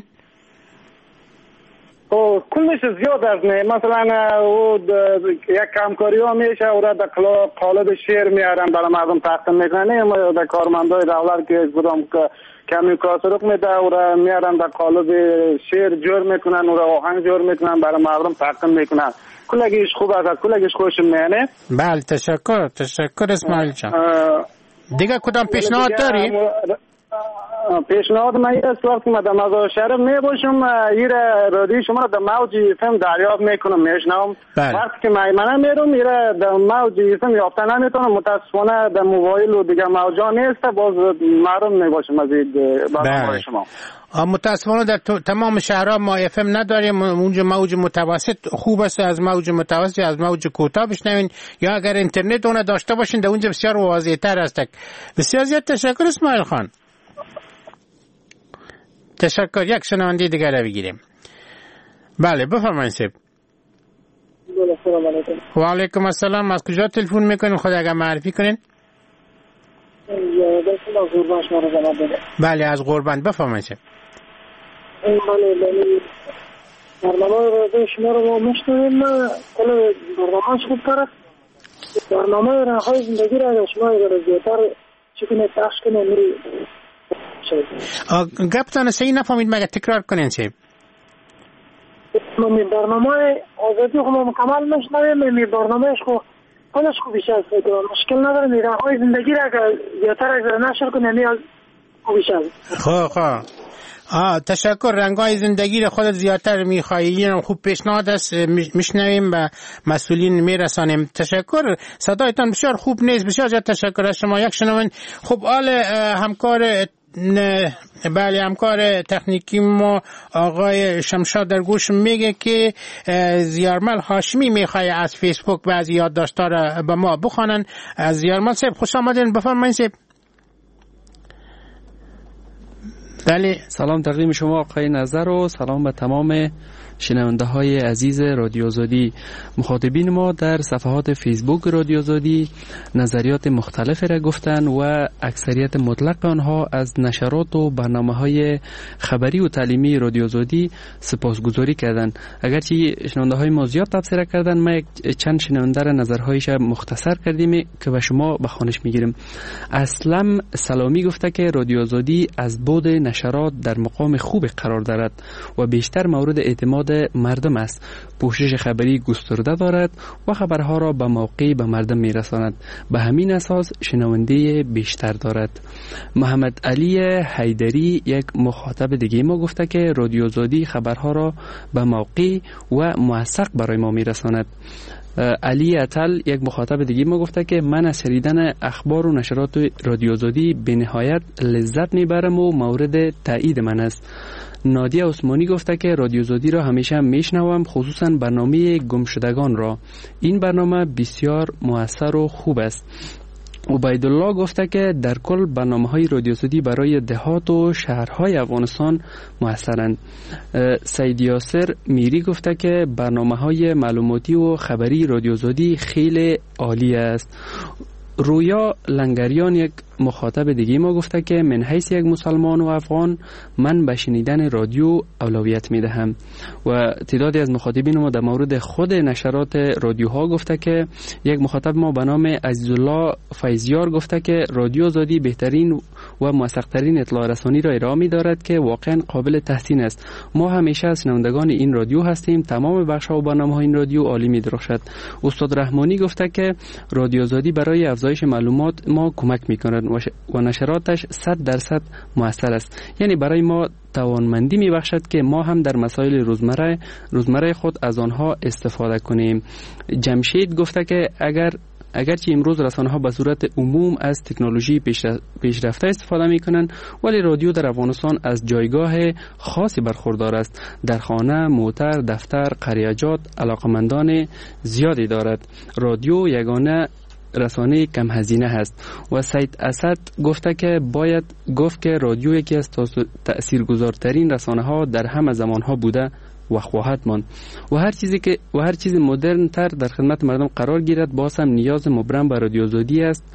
او کلش زیاد است. نه مثلا او یک کمکاری ها میشه او را در قالب شعر میارن برای مردم تقدیم میکنن. ما در کارمندای دولت که کدام کمی کاسرک میده او را میارن در قالب شعر جور میکنن، او را آهنگ جور میکنن برای مردم تقدیم میکنن. کلگیش خوب است، کلگیش خوش میانه. بله تشکر. تشکر اسماعیل جان. دیگه کدام پیشنهاد داری؟ پیشنهاد من است وقتی من در مزار شرف می باشم این رادیو شما را در موج فم دریافت میکنم میشنم. وقتی که من میرم این در موج فم یافته نمیتونم. متاسفانه در موبایل و دیگه موجا نیست. باز معلوم نباشم از این برنامه شما. متاسفانه در تمام شهرها ما اف ام نداریم. اونجا موج متوسط خوب است. از موج متوسط از موج کوتاه بشنوین یا اگر اینترنت اون داشته باشین در اونجا بسیار واضح تر است. بسیار زیاد تشکر اسماعیل خان. تشکر. یک شنونده دیگر را بگیریم. بله بفرمایید سیب. سلام علیکم. و علیکم السلام. از کجا تلفن میکنین خود اگر معرفی کنین؟ از قربان شما رو جناب بده. بله از قربان بفرمایید سیب. بله بله برنامه رادیو شما رو ما میشنویم. کل برنامهش خوب تر است. برنامه رنگ‌های زندگی را شما اگر زیادتر چکنه پخش کنه میری گپتان صحیح نفهمید مگه تکرار کنین سیب. می برنامه آزادی خو مکمل نشنویم. می برنامهش خو کلش خوبیش است. مشکل نداره. می رنگ‌های زندگی را اگر زیادتر اگر نشر کنه می خوبیش است. خواه خواه آه تشکر. رنگ‌های زندگی را خودت زیادتر می‌خوای. این خوب پیشنهاد است. میشنویم و مسئولین میرسانیم. تشکر. صدایتان بسیار خوب نیست. بسیار زیاد تشکر از شما. یک شنوند. خب آل همکار نه بله همکار تکنیکی ما آقای شمشاد در گوش میگه که زیارمل هاشمی میخواه از فیسبوک بعضی یادداشت‌ها را به ما بخوانن. از زیارمل صاحب خوش آمدین. بفرمایید صاحب. بله سلام تقدیم شما آقای نظر و سلام به تمام شنونده های عزیز رادیو آزادی. مخاطبین ما در صفحات فیسبوک رادیو آزادی نظریات مختلف را گفتن و اکثریت مطلق آنها از نشرات و برنامه های خبری و تعلیمی رادیو آزادی سپاسگزاری کردند. اگرچه شنونده های ما زیاد تبصره کردند ما یک چند شنونده را نظرهایش مختصر کردیم که به شما به خوانش میگیریم. اسلم سلامی گفته که رادیو آزادی از بعد نشرات در مقام خوب قرار دارد و بیشتر مورد اعتماد مردم است. پوشش خبری گسترده دارد و خبرها را به موقع به مردم میرساند. به همین اساس شنونده بیشتر دارد. محمد علی حیدری یک مخاطب دیگه ما گفته که رادیو آزادی خبرها را به موقع و موثق برای ما میرساند. علی اتل یک مخاطب دیگه ما گفته که من از شنیدن اخبار و نشرات رادیو آزادی به نهایت لذت میبرم و مورد تایید من است. نادیه عثمانی گفته که رادیو زادی را همیشه میشنوم، خصوصا برنامه گمشدگان را. این برنامه بسیار مؤثر و خوب است. عبیدالله گفته که در کل برنامه‌های رادیو زادی برای دهات و شهرهای افغانستان موثرند. سید یاسر میری گفته که برنامه‌های معلوماتی و خبری رادیو زادی خیلی عالی است. رویا لنگریان یک مخاطب دیگه ما گفته که من حیث یک مسلمان و افغان من به شنیدن رادیو اولویت می دهم. و تعدادی از مخاطبین ما در مورد خود نشرات رادیوها گفته که یک مخاطب ما به نام عزیزالله فیضیار گفته که رادیو زادی بهترین و موثق‌ترین اطلاع رسانی را ارائه می دارد که واقعا قابل تحسین است. ما همیشه از شنوندگان این رادیو هستیم. تمام بخش‌ها و برنامه‌های این رادیو عالی می درخشد. استاد رحمانی گفته که رادیو زادی برای افزایش معلومات ما کمک می کند و نشراتش صد درصد مؤثر است. یعنی برای ما توانمندی می بخشد که ما هم در مسائل روزمره روزمره خود از آنها استفاده کنیم. جمشید گفته که اگر اگرچه امروز رسانه‌ها به صورت عموم از تکنولوژی پیشرفته استفاده می‌کنند، ولی رادیو در افغانستان از جایگاه خاصی برخوردار است. در خانه، موتر، دفتر، قریاجات علاقمندان زیادی دارد. رادیو یگانه رسانه کم هزینه هست. و سید اسد گفته که باید گفت که رادیو یکی از تأثیرگذارترین رسانه ها در همه زمان ها بوده و خواهد ماند و هر چیزی که و هر چیز مدرن تر در خدمت مردم قرار گیرد باز هم نیاز مبرم به رادیو زادی است،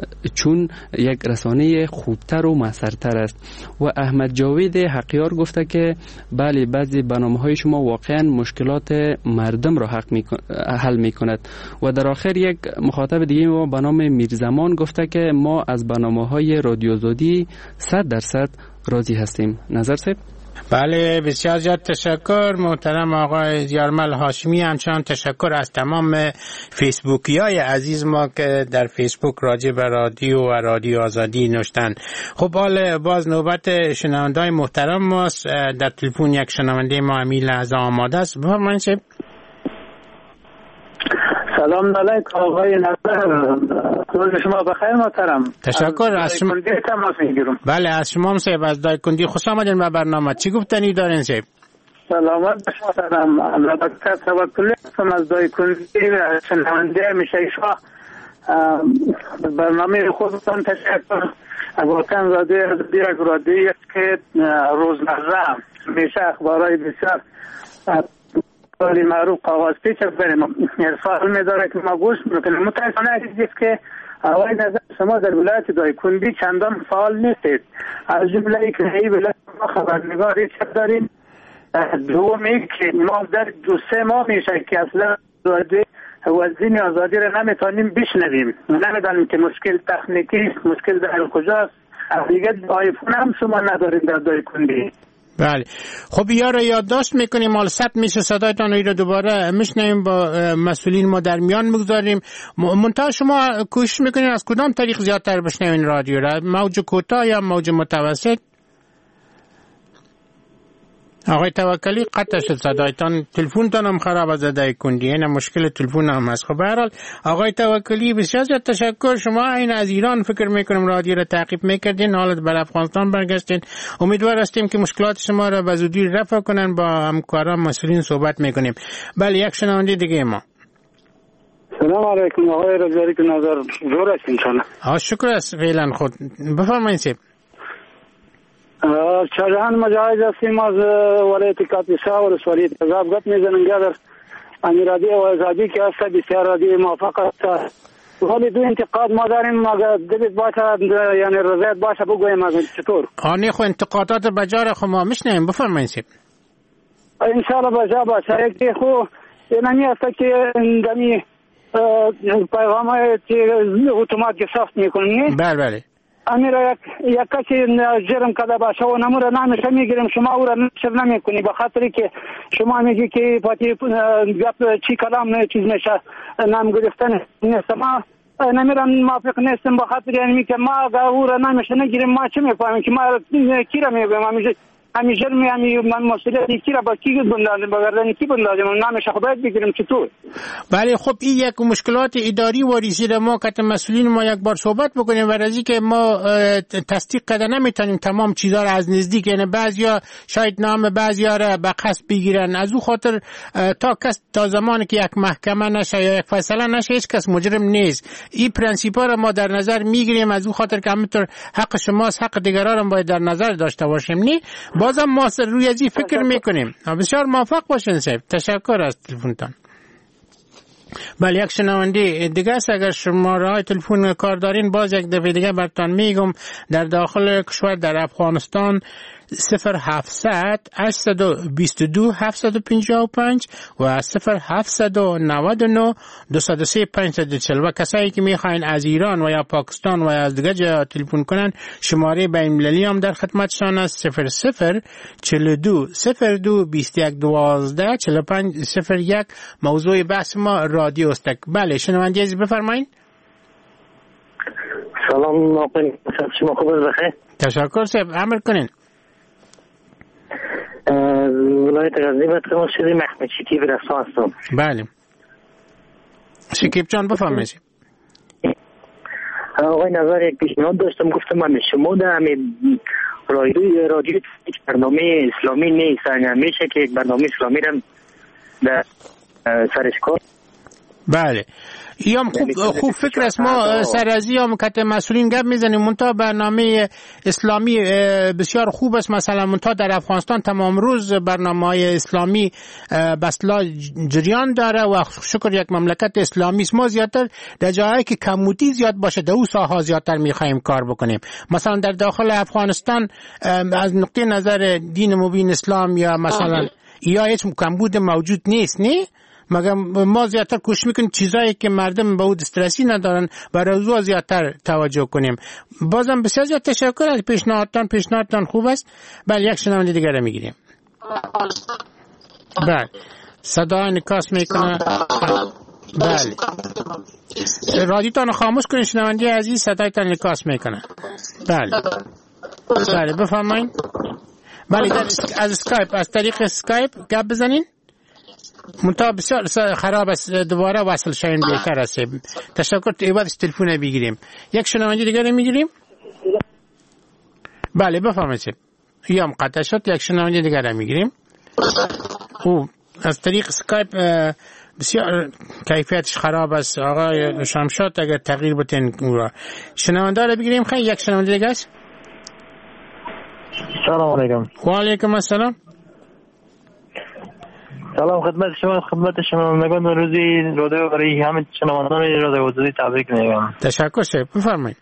چون یک رسانه خوبتر و موثرتر است. و احمد جاوید حقیار گفته که بله بعضی برنامه‌های شما واقعا مشکلات مردم را حق می حل می‌کند. و در آخر یک مخاطب دیگه ما به نام میرزمان گفته که ما از برنامه‌های رادیو زادی صد درصد راضی هستیم. نظر صاحب؟ بله بسیار زیاد تشکر محترم آقای یارمل هاشمی. همچنان تشکر از تمام فیسبوکی های عزیز ما که در فیسبوک راجع به رادیو و رادیو آزادی نوشتن. خب حالا باز نوبت شنونده های محترم ماست. در تلفن یک شنونده ما همین لحظه آماده است. بفرمایید. سلام علیکم آقای نصر، روز شما بخیر محترم. تشکر از شما. تماس میگیرم. بله از شما هم صاحب از دایکندی خوش آمدین به برنامه. چی گفتنی دارین صاحب؟ سلامت باشید محترم. البته توکلی هستم از دایکندی، شنونده میشه شما برنامه خودتان تشکر. واقعا رادیو یک رادیویی است که روزمره میشه اخبارهای بسیار ولی معروف کاغذ پیچ بریم ارسال می‌داره که ما گوش میکنیم. متاسفانه است که آقای نظر شما در ولایت دایکندی چندان فعال نیستید. از جمله اینکه این ولایت ما خبرنگاری چپ داریم. دومی که ما در دو سه ماه میشه که اصلا وزین آزادی را نمیتونیم بشنویم. نمیدانیم که مشکل تکنیکی است، مشکل در کجاست. دیگه آیفون هم شما نداریم در دایکندی. بله خب یا را یادداشت میکنیم، مال ثبت میشه صدایتان رو دوباره میشنیم با مسئولین ما در میان میگذاریم. منتها شما کوشش میکنین از کدام طریق زیادتر بشنوین رادیو را؟ موج کوتاه یا موج متوسط؟ آقای توکلی قطع شد صدایتان، تلفنتان هم خراب از دایکندی، این مشکل تلفن هم هست. خب به هر حال آقای توکلی بسیار زیاد تشکر. شما این از ایران فکر میکنم رادیو را تعقیب میکردین، حالا بر افغانستان برگشتین. امیدوار هستیم که مشکلات شما را به زودی رفع کنن. با همکاران مسئولین صحبت میکنیم. بله یک شنونده دیگه ما. سلام علیکم آقای رضایی که نظر جور است انشاءالله. آه شکر است فعلا. خود بفرمایید سیب. شاهجهان مجاهد هستیم از ولایت کاپیسا و ولسوالی تذاب گپ میزنیم در امیرادی و آزادی که هست بسیار رادی موافق است. ولی دو انتقاد ما داریم، اگر دلت باشه یعنی رضایت باشه بگویم از چطور. آنی خو انتقادات بجار خو ما میشنیم. بفرمایید سیب. انشاءالله بجا باشه. یکی خو اینمی است که دمی پیغام های اتومات گسافت میکنیم. بله بله. امیر یک یک کسی جرم کده باشه و نمور نامش میگیریم، شما او را نشر نمیکنی به خاطری که شما میگی که پاتی گپ چی کلام چیز میشه نام گرفتن نیست. ما نمیرم موافق نیستم به خاطر یعنی که ما اگر او را نامش نگیریم ما چه میفهمیم که ما کی را میگویم. همیشه یعنی من مسئولیت کی را با کی بندازم بگردن کی بندازم نامش خودت بگیرم چطور؟ بله خب این یک مشکلات اداری و ریزی ما که مسئولین ما یک بار صحبت بکنیم و از اینکه ما تصدیق کده نمیتونیم تمام چیزا را از نزدیک، یعنی بعضیا شاید نام بعضیا را به قصد بگیرن، از او خاطر تا کس تا زمانی که یک محکمه نشه یا یک فیصله نشه هیچ کس مجرم نیست. این پرنسیپا را ما در نظر میگیریم، از او خاطر که همینطور حق شماست حق دیگران هم باید در نظر داشته باشیم. نه بازم ما روی ازی فکر میکنیم. بسیار موفق باشین صاحب. تشکر از تلفنتان. بله یک شنونده دیگه است. اگر شما راه تلفن کار دارین باز یک دفعه دیگه براتون میگم در داخل کشور در افغانستان صفر هفتصد هشتصد و بیست و دو هفتصد و پنجاه و پنج و صفر هفتصد و نود و نه دویست و سه پانصد و چهل و کسایی که میخواین از ایران و یا پاکستان و یا از دیگه جا تلفن کنن شماره بین المللی هم در خدمتشان است صفر صفر چهل و دو صفر دو بیست و یک دوازده چهل و پنج صفر یک. موضوع بحث ما رادیو است. بله شنونده عزیز بفرمایید. سلام ناقل شما خوب بخیر. تشکر صاحب امر کنین. ولایت غزنی باید که ما شدی محمد شکیب رسا هستم. بله شکیب جان بفرمایید. آقای نظر یک پیشنهاد داشتم، گفتم من شما در همین رادیو رادیو برنامه اسلامی نیست، میشه که یک برنامه اسلامی رو در سرش کار. بله یام خوب خوب فکر است. ما سرازی هم که مسئولین گپ میزنیم منتها برنامه اسلامی بسیار خوب است. مثلا منتها در افغانستان تمام روز برنامه‌های اسلامی بسلا جریان داره و شکر یک مملکت اسلامی است. ما زیادتر در جاهایی که کمبودی زیاد باشه در اون ساحه زیادتر میخوایم کار بکنیم. مثلا در داخل افغانستان از نقطه نظر دین مبین اسلام یا مثلا یا هیچ کمبود موجود نیست نه، مگر ما زیادتر کوشش میکنیم چیزایی که مردم به اون دسترسی ندارن برای او زیادتر توجه کنیم. بازم بسیار زیاد تشکر از پیشنهادتان. پیشنهادتان خوب است. بله یک شنونده دیگر رو میگیریم. بله صدا انعکاس میکنه. بله رادیوتان خاموش کنید شنونده عزیز، صدایتان انعکاس میکنه. بله بله بفرمایید. بله از اسکایپ از طریق اسکایپ گپ بزنین. منتها بسیار خراب است، دوباره وصل شاین بهتر است. تشکر. ایوادش تلفن بگیریم. یک شنونده دیگر میگیریم. بله بفرمایید. یا قطع شد. یک شنونده دیگر میگیریم. او از طریق اسکایپ بسیار کیفیتش خراب است. آقای شمشاد اگر تغییر بتین اون شنونده رو بگیریم. خیلی یک شنونده دیگر است. سلام علیکم. و علیکم السلام. سلام خدمت شما، خدمت شما نگان روزی رادیو برای همه شنوندگان رادیو آزادی تبریک میگم. تشکر شد. بفرمایید.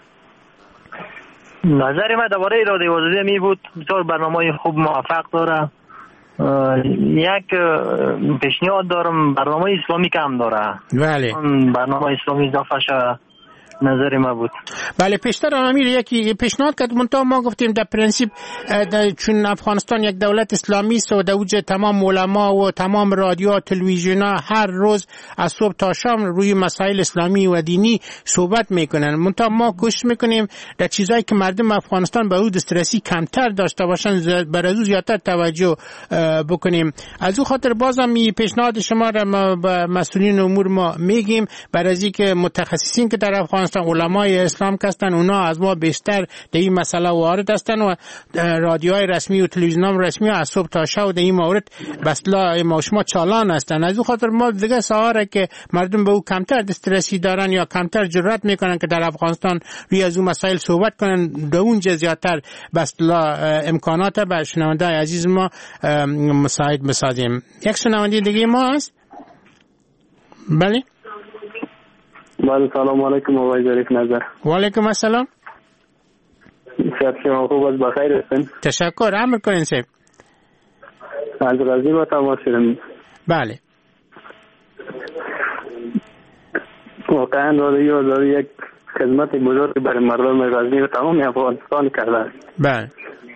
نظر من درباره رادیو آزادی می بود بسیار برنامه خوب موفق داره. یک پیشنهاد دارم، برنامه اسلامی کم داره. بله برنامه اسلامی اضافه شه نظر ما بود. بله پیشتر امیر یکی پیشنهاد کرد منتها ما گفتیم در پرنسیپ چون افغانستان یک دولت اسلامی است و در اوج تمام علما و تمام رادیو و تلویزیون ها هر روز از صبح تا شام روی مسائل اسلامی و دینی صحبت میکنن. منتها ما کوشش میکنیم در چیزایی که مردم افغانستان به او دسترسی کمتر داشته باشن برای او زیادتر توجه بکنیم. از او خاطر بازم می پیشنهاد شما را ما به مسئولین امور ما میگیم برای اینکه متخصصین که در افغانستان علمای اسلام هستن اونا از ما بیشتر در این مسئله وارد هستن و رادیوهای رسمی و تلویزیون رسمی از صبح تا شب در این مورد بسلا ما شما چالان هستن. از اون خاطر ما دیگه سواره که مردم به او کمتر دسترسی دارن یا کمتر جرأت میکنن که در افغانستان روی از اون مسائل صحبت کنن، در اونجا زیادتر بسلا امکانات به شنونده عزیز ما مساعد بسازیم. یک شنونده دیگه ما هست. بله بله سلام علیکم آقای ظریف نظر. و علیکم السلام. صحت شما خوب است؟ بخیر هستین؟ تشکر. امر کنین صاحب. از غزنی با تماس شدم. بله واقعا رادیو آزادی یک خدمت بزرگ برای مردم غزنی و تمام افغانستان کرده است. بله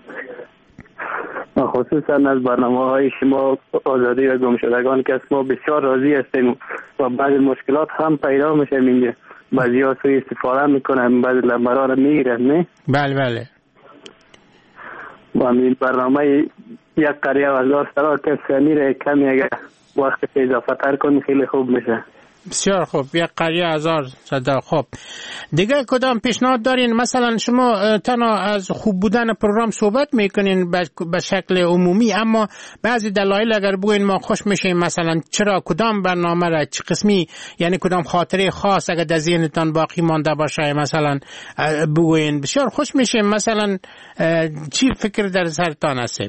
خصوصا از برنامه‌های شما آزادی و گمشدگان که ما بسیار راضی هستیم و بعضی مشکلات هم پیدا میشه. اینجا بعضی‌ها سوء استفاده میکنن، بعضی لمبرا رو میگیرن. نه بله بله و همین برنامه یک قریه و هزار سرا که میره کمی اگر وقت اضافه تر کنی خیلی خوب میشه. بسیار خوب. یک قریه هزار صدا. خوب دیگه کدام پیشنهاد دارین؟ مثلا شما تنها از خوب بودن پروگرام صحبت میکنین به شکل عمومی، اما بعضی دلایل اگر بگوین ما خوش میشیم، مثلا چرا کدام برنامه را چه قسمی، یعنی کدام خاطره خاص اگر در ذهنتان باقی مانده باشه مثلا بگوین بسیار خوش میشیم. مثلا چی فکر در سرتان هست؟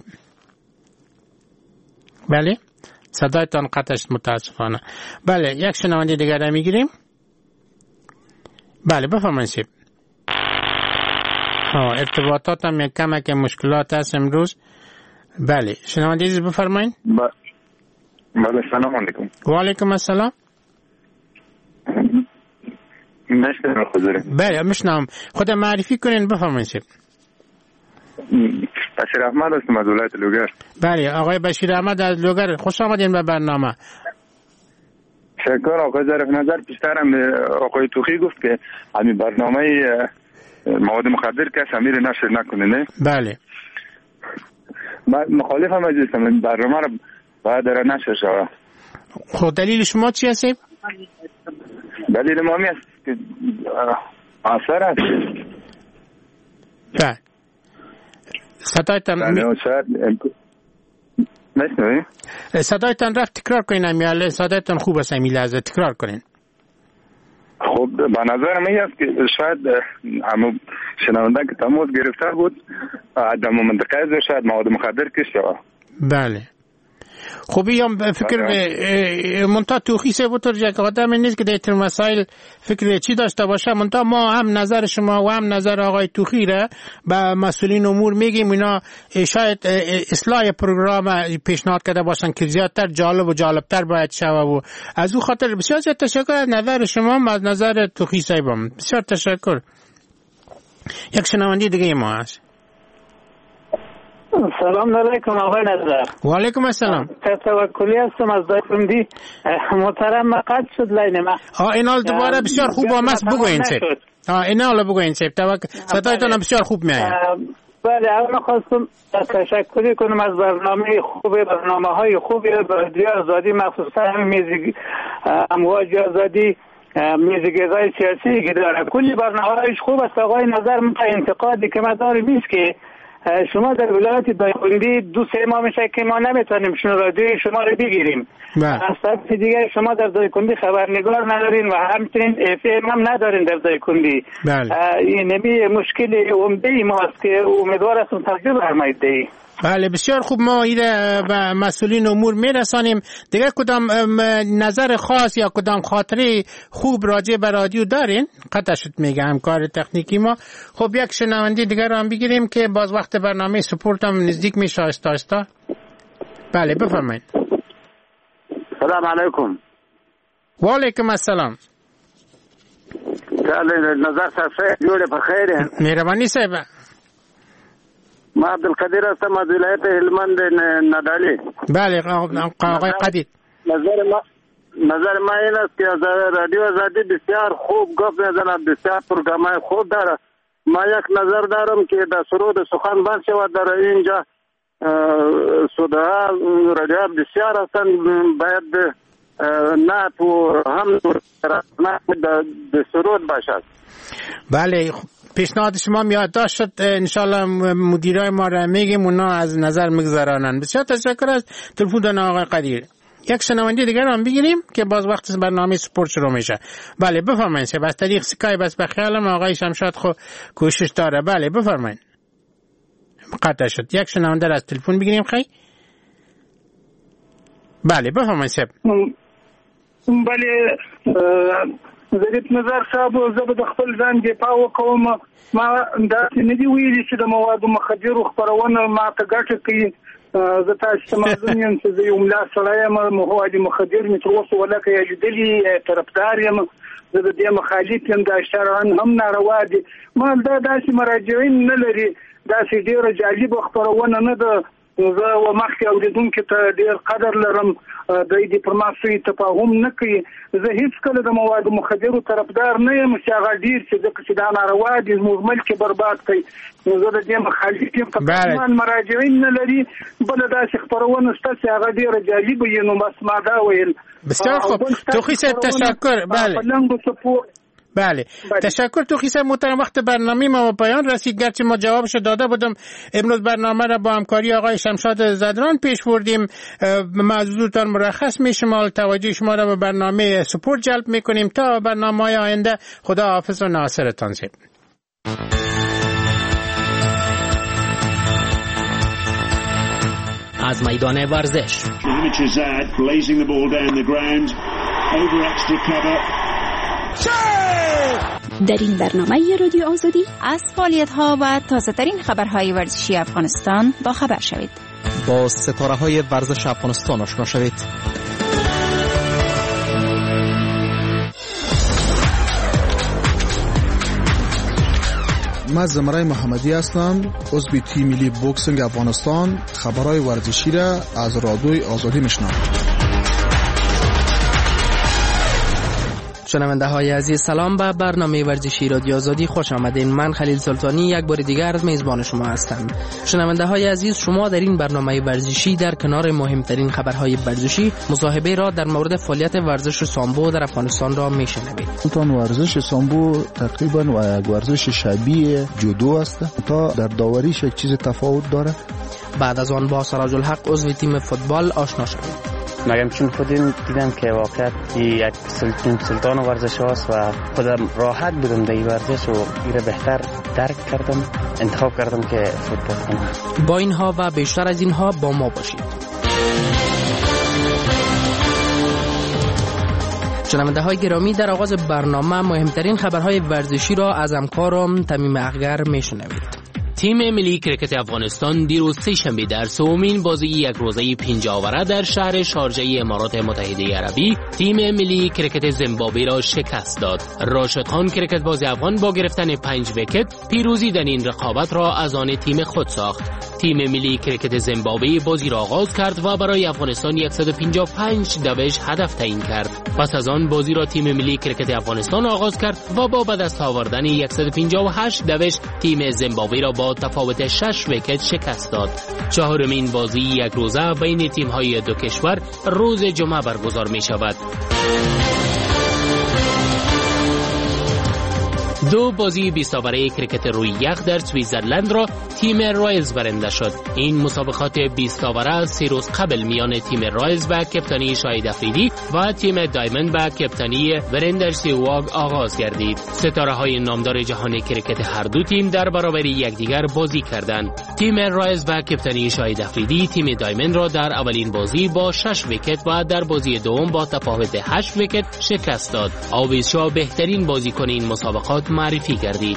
بله صدایتان قطع شد متاسفانه. بله یک شنونده دیگر را میگیریم. بله بفرمایید. ها ارتباطات هم یک کمک مشکلات هست امروز. بله شنونده دیگر بفرمایید. بله سلام علیکم. و علیکم السلام. نشنم خودم. بله میشنم. خود معرفی کنین بفرمایید. بشیر احمد هستم از ولایت لوگر. بله آقای بشیر احمد از لوگر، خوش آمدین به برنامه. شکر آقای ظریف نظر. پیشترم آقای توخی گفت که همین برنامه مواد مخدر کس امیر نشر نکنه نه؟ بله من مخالف هم هستم این برنامه رو باید در نشر شود. خب دلیل شما چی هست؟ دلیل ما می است که اثر است. بله صدایتان نشنوی؟ صدایتان رفت تکرار کنین امیاله. صدایتان خوب است امی لحظه تکرار کنین. خب به نظر من است که شاید همون شنونده که تماس گرفته بود در منطقه از شاید مواد مخدر کشته. بله خب بیام فکر منطقه توخی سه بطور جا که آدم نیست که دیتر مسائل فکر چی داشته باشه، منطقه ما هم نظر شما و هم نظر آقای توخی را به مسئولین امور میگیم، اینا شاید اصلاح پروگرام پیشنهاد کرده باشن که زیادتر جالب و جالبتر باید شود و از او خاطر بسیار زیاد تشکر از نظر شما، از نظر توخی صاحبم بسیار تشکر. یک شنونده دیگه ما هست. سلام علیکم آقای نظر. و علیکم السلام. توکلی هستم از دایکندی. محترم مقد شد لین ما. آه اینال دوباره بسیار خوب آمد بگوین سیب. آه اینال بگوین سیب. صدایتان بسیار خوب میآید. بله اول خواستم تشکر کنم از برنامه خوب برنامه های خوبی رادیو آزادی، مخصوصا میزی امواج آزادی میزی گزای سیاسی که داره. کلی برنامه هایش خوب است. آقای نظر من انتقادی که من دارم نیست که شما در ولایت دایکندی دو سه ماه میشه که ما نمیتونیم شما رادیو شما رو بگیریم. از طرف دیگه شما در دایکندی خبرنگار ندارین و همچنین اف ام هم ندارین در دایکندی. این نمی مشکل عمده ای ماست که امیدوار هستم توجه فرمایید دی. بله بسیار خوب، ما ایره به مسئولین امور میرسانیم. دیگه کدام نظر خاص یا کدام خاطره خوب راجع به رادیو دارین؟ قطع شد میگه همکار تکنیکی ما. خب یک شنونده دیگر رو هم بگیریم که باز وقت برنامه سپورت هم نزدیک میشه آستا آستا. بله بفرمایید. سلام علیکم. و علیکم السلام. نظر صاحب جوړه په خیر. مهرباني صاحب. ما عبدالقدیر هستم از ولایت هلمند ندالی. بله آقای قدیر. نظر ما نظر ما این است که رادیو آزادی بسیار خوب گفت میزند، بسیار پروگرام خوب داره. ما یک نظر دارم که در سرود سخن بند شود در اینجا سودها رادیو بسیار هستند، باید نعت و هم در سرود باشد. بله پیشنهاد شما یادداشت شد، انشالله مدیرای ما را میگیم اونا از نظر میگذرانن. بسیار تشکر از تلفن آقای قدیر. یک شنونده دیگر هم بگیریم که باز وقت برنامه سپورت شروع میشه. بله بفرمایید. بس طریق سکای بس بخیالم آقای شمشاد خو کوشش داره. بله بفرمایید. قطع شد. یک شنونده را از تلفن بگیریم خیلی. بله بفرمایید. بله ظریف نظر صاحب زه د خپل ځان دفاع وکوم. ما داسې نه دي ویلي چې د موادو مخدرو خپرونه ما ته ګټه کوي. زه تاسو ته معلوم یم چې زه یو ملا سړی یم، مواد مخدر مې تر اوسه ولکه یا لیدلي طرفدار یم. زه د دې مخالف یم، دا شرعاً هم ناروا دي. ما دا داسې مراجعین نه لري، داسې ډېره جالبه خپرونه نه ده زه و مخکې اورېدونکو ته ډېر قدر لرم، دوی د پر ما سوی تفاهم نه کوي. زه هیڅ کله د مواد مخدرو طرفدار نه یم چې هغه ډېر چې ځکه چې دا ناروا دي زموږ ملک برباد کوي. نو زه د دې مخالف یم. که مراجعین نه لري بله داسې خپرونه شته چې هغه ډېره جالبه وي، نو بس ما دا ویل. بسیار خوب، توخی صاحب تشکر. بله بله تشکر توخی صاحب محترم. وقت برنامه ما به پایان رسید، گرچه ما جوابشو داده بودم. امروز برنامه را با همکاری آقای شمشاد زدران پیش بردیم. موضوعتان مرخص می شمال توجه شما را به برنامه سپورت جلب می کنیم. تا برنامه های آینده خدا حافظ و ناصرتان زیب. از میدان ورزش در این برنامه رادیو آزادی از فعالیت‌ها و تازه‌ترین خبرهای ورزشی افغانستان با خبر شوید. با ستاره‌های ورزش افغانستان آشنا شوید. من زمرای محمدی هستم، عضو تیم ملی بوکسینگ افغانستان. خبرهای ورزشی را از رادیوی آزادی میشنوم. شنونده های عزیز سلام، به برنامه ورزشی رادیو آزادی خوش آمدین. من خلیل سلطانی یک بار دیگر از میزبان شما هستم. شنونده های عزیز، شما در این برنامه ورزشی در کنار مهمترین خبرهای ورزشی مصاحبه را در مورد فعالیت ورزش سامبو در افغانستان را میشنوید. اون ورزش سامبو تقریبا یک ورزش شبیه جودو است، تا در داوریش یک چیز تفاوت داره. بعد از آن با سراج الحق عضو تیم فوتبال آشنا شوید. مگم چون خودم دیدم که واقعا یک سلطان سلطان ورزش هاست و خودم راحت بودم در این ورزش و ایره بهتر درک کردم، انتخاب کردم که فوتبال کنم. با اینها و بیشتر از اینها با ما باشید. شنونده های گرامی، در آغاز برنامه مهمترین خبرهای ورزشی را از همکارم تمیم اخگر میشنوید. تیم ملی کرکت افغانستان دیروز سه شنبه در سومین بازی یک روزه پنج آوره در شهر شارجه امارات متحده عربی تیم ملی کرکت زیمبابوه را شکست داد. راشد خان کرکت باز افغان با گرفتن پنج ویکت پیروزی در این رقابت را از آن تیم خود ساخت. تیم ملی کرکت زیمبابوه بازی را آغاز کرد و برای افغانستان صد و پنجاه و پنج دوش هدف تعیین کرد. پس از آن بازی را تیم ملی کرکت افغانستان آغاز کرد و با به دست آوردن صد و پنجاه و هشت دوش تیم زیمبابوه را با تفاوت شش ویکت شکست داد. چهارمین بازی یک روزه بین تیم‌های دو کشور روز جمعه برگزار می شود. دو بازی بیست اوره کرکت روی یخ در سوئیزرلند را تیم رایلز برنده شد. این مسابقات بیست اوره سه روز قبل میان تیم رایلز با کپتانی شاهید افریدی و تیم دایموند با کپتانی ورندر سیواگ آغاز گردید. ستاره های نامدار جهان کرکت هر دو تیم در برابر یکدیگر بازی کردند. تیم رایلز با کپتانی شاهید افریدی تیم دایموند را در اولین بازی با شش ویکت و در بازی دوم با تفاوت هشت ویکت شکست داد. آویز شاه بهترین بازیکن این مسابقات معرفی گردید.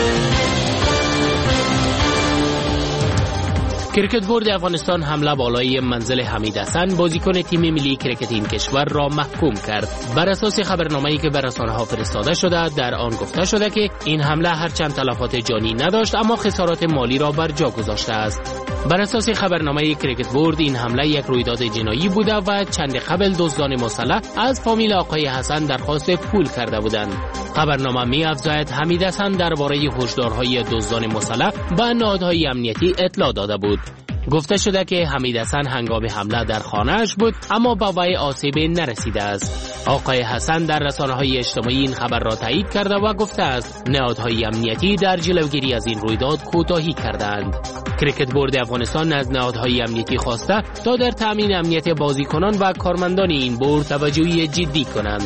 کرکت بورد افغانستان حمله بالای منزل حمید حسن بازیکن تیم ملی کرکت این کشور را محکوم کرد. بر اساس خبرنامه‌ای که به رسانه‌ها فرستاده شده در آن گفته شده که این حمله هرچند تلفات جانی نداشت اما خسارات مالی را بر جا گذاشته است. بر اساس خبرنامه کرکت بورد این حمله یک رویداد جنایی بوده و چند قبل دزدان مسلح از فامیل آقای حسن درخواست پول کرده بودند. خبرنامه می‌افزاید حمید حسن درباره هشدارهای دزدان مسلح به نهادهای امنیتی اطلاع داده بود. گفته شده که حمید حسن هنگام حمله در خانه‌اش بود اما به وی آسیب نرسیده است. آقای حسن در رسانه‌های اجتماعی این خبر را تایید کرده و گفته است نهادهای امنیتی در جلوگیری از این رویداد کوتاهی کردند. کرکت بورد افغانستان از نهادهای امنیتی خواسته تا در تامین امنیت بازیکنان و کارمندان این بورد توجهی جدی کنند.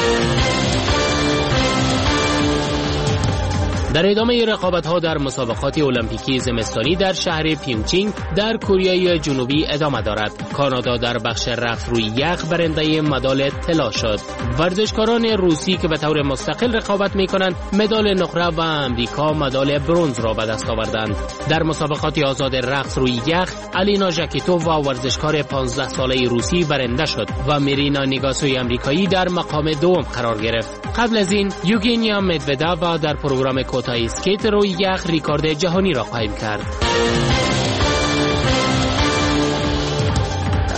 در ادامه رقابت‌ها در مسابقات المپیکی زمستانی در شهر پیونگچینگ در کره جنوبی ادامه دارد. کانادا در بخش رقص روی یخ برنده مدال طلا شد. ورزشکاران روسی که به طور مستقل رقابت می‌کنند مدال نقره و امریکا مدال برنز را به دست آوردند. در مسابقات آزاد رقص روی یخ الینا ژاکیتووا و ورزشکار پانزده ساله روسی برنده شد و میرینا نیگاسوی امریکایی در مقام دوم قرار گرفت. قبل از این یوگینیا مدودووا در پروگرام کوتاه اسکیت روی یخ ریکورد جهانی را قائم کرد.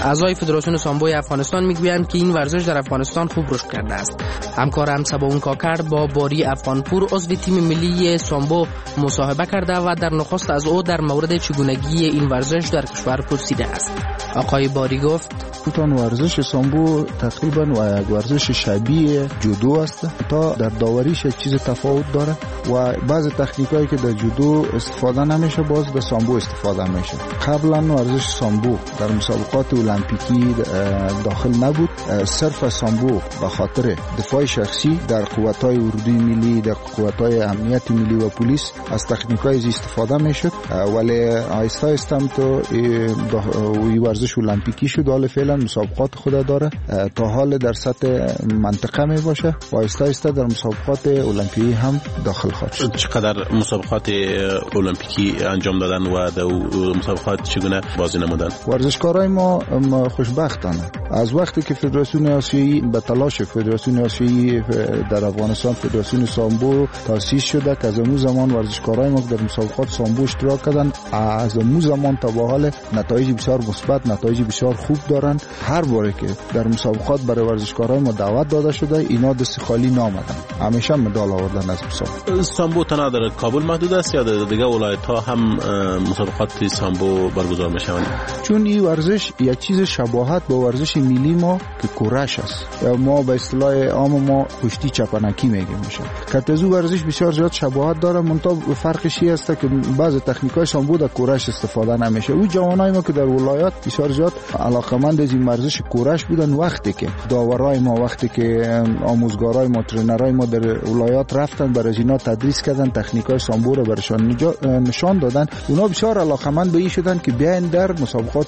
اعضای فدراسیون سامبوی افغانستان میگویند که این ورزش در افغانستان خوب رشد کرده است. همکارم سباون کاکر با باری افغانپور عضو تیم ملی سامبو مصاحبه کرده و در نخست از او در مورد چگونگی این ورزش در کشور پرسیده است. آقای باری گفت تان ورزش سامبو تقریبا و یک ورزش شبیه جودو است، تا در داوریش یک چیز تفاوت داره و بعض تکنیکایی که در جودو استفاده نمیشه باز در سامبو استفاده میشه. قبلا ورزش سامبو در مسابقات المپیکی داخل نبود. صرف سامبو به خاطر دفاع شخصی در قوت‌های اردوی ملی، در قوت‌های امنیت ملی و پلیس از تکنیکای زی استفاده میشد، ولی آهسته آهسته تو این ورزش المپیکی شد. حالا فعلا مسابقات خود داره، تا حال در سطح منطقه می باشه و آهسته آهسته در مسابقات المپیکی هم داخل خواهد شد. چقدر مسابقات المپیکی انجام دادن و در مسابقات چگونه بازی نمودن؟ ورزشکارای ما خوشبختانه از وقتی که فدراسیون آسیایی به تلاش فدراسیون آسیایی در افغانستان فدراسیون سامبو تأسیس شده که از اون زمان ورزشکارای ما در مسابقات سامبو اشتراک کردن، از اون زمان تا به حال نتایج بسیار مثبت، نتایج بسیار خوب دارن. هر باره که در مسابقات برای ورزشکارای ما دعوت داده شده اینا دست خالی نامدن، همیشه مدال آوردن از مسابقات. سامبو تنها در کابل محدود است یا در دیگه ولایت‌ها هم مسابقات سامبو برگزار میشوند؟ چون این ورزش یک چیز شباهت با ورزش ملی ما که کورش است، ما به اصطلاح عام ما کشتی چپنکی میگیم میشه. کاتزو ورزش بسیار زیاد شباهت داره، منتها فرقش این است که بعضی تکنیک‌های سامبو در کورش استفاده نمیشه. اون جوانای ما که در ولایت بسیار زیاد علاقمند از این ورزش کورش بودن، وقتی که داورای ما، وقتی که آموزگارای ما، ترینرای ما در ولایات رفتن برای اینا تدریس کردن، تکنیک‌های سامبو رو برشان نشان دادن، اونا بسیار علاقمند به این شدن که بیاین در مسابقات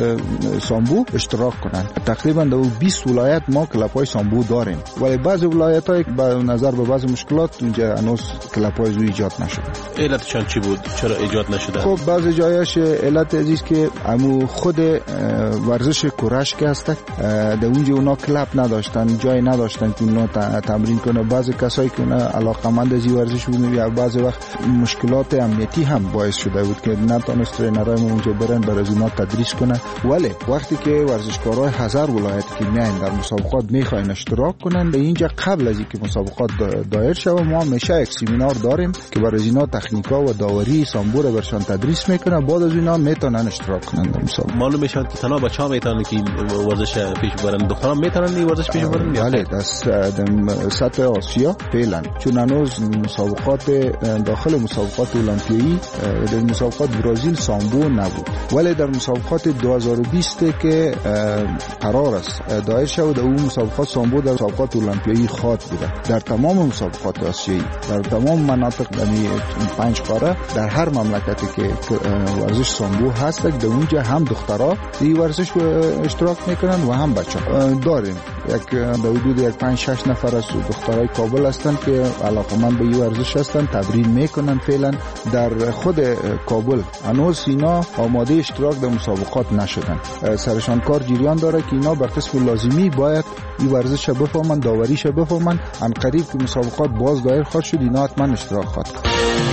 سامبو اشتراک کنن. تقریبا در بیست ولایت ما کلب‌های سامبو داریم، ولی بعضی ولایت‌ها به نظر به بعضی مشکلات اونجا هنوز کلب‌های زو ایجاد نشده. علتشان چی بود؟ چرا ایجاد نشده؟ خب بعضی جایاش علت عزیز که همو خود ورزش کورش که هست در اونجا اونا کلب نداشتن، جای نداشتن که اونا تمرین کنه. بعضی کسایی که اونا علاقمند از این ورزش بودن یا بعضی وقت مشکلات امنیتی هم باعث شده بود که نتونست ترینرای ما اونجا برن برای اونا تدریس کنه. ولی وقتی که ورزشکارای هزار ولایتی که میاین در مسابقات میخواین اشتراک کنن، به اینجا قبل از اینکه مسابقات دایر شه ما همیشه یک سمینار داریم که برای اینا تکنیکا و داوری سامبو رو برشان تدریس میکنه، بعد از اینا میتونن اشتراک کنن در مسابقات. معلوم میشه که تنها بچه‌ها میتونن که ورزش پیش ببرن، دخترها میتونن این ورزش پیش ببرن؟ بله، در سطح آسیا فعلا، چون هنوز مسابقات داخل مسابقات المپیایی در مسابقات برزیل سامبو نبود، ولی در مسابقات دو هزار و بیست که قرار است دایر شود اون مسابقات سامبو در مسابقات المپیایی خواهد بوده. در تمام مسابقات آسیایی، در تمام مناطق یعنی پنج قاره، در هر مملکتی که ورزش سامبو هست در اونجا هم دخترها این ورزش اشتراک میکنن و هم بچه‌ها. داریم یک در حدود یک پنج شش نفر از دخترای کابل هستند که علاقمند به این ورزش هستند، تمرین میکنن. فعلا در خود کابل هنوز اینا آماده اشتراک در مسابقات نشدن، سرشان کار جریان داره که اینا به قسم لازمی باید این ورزش بفهمن، داوریش بفهمن. ان قریب که مسابقات باز دایر خواهد شد اینا حتما اشتراک خواهد کنند.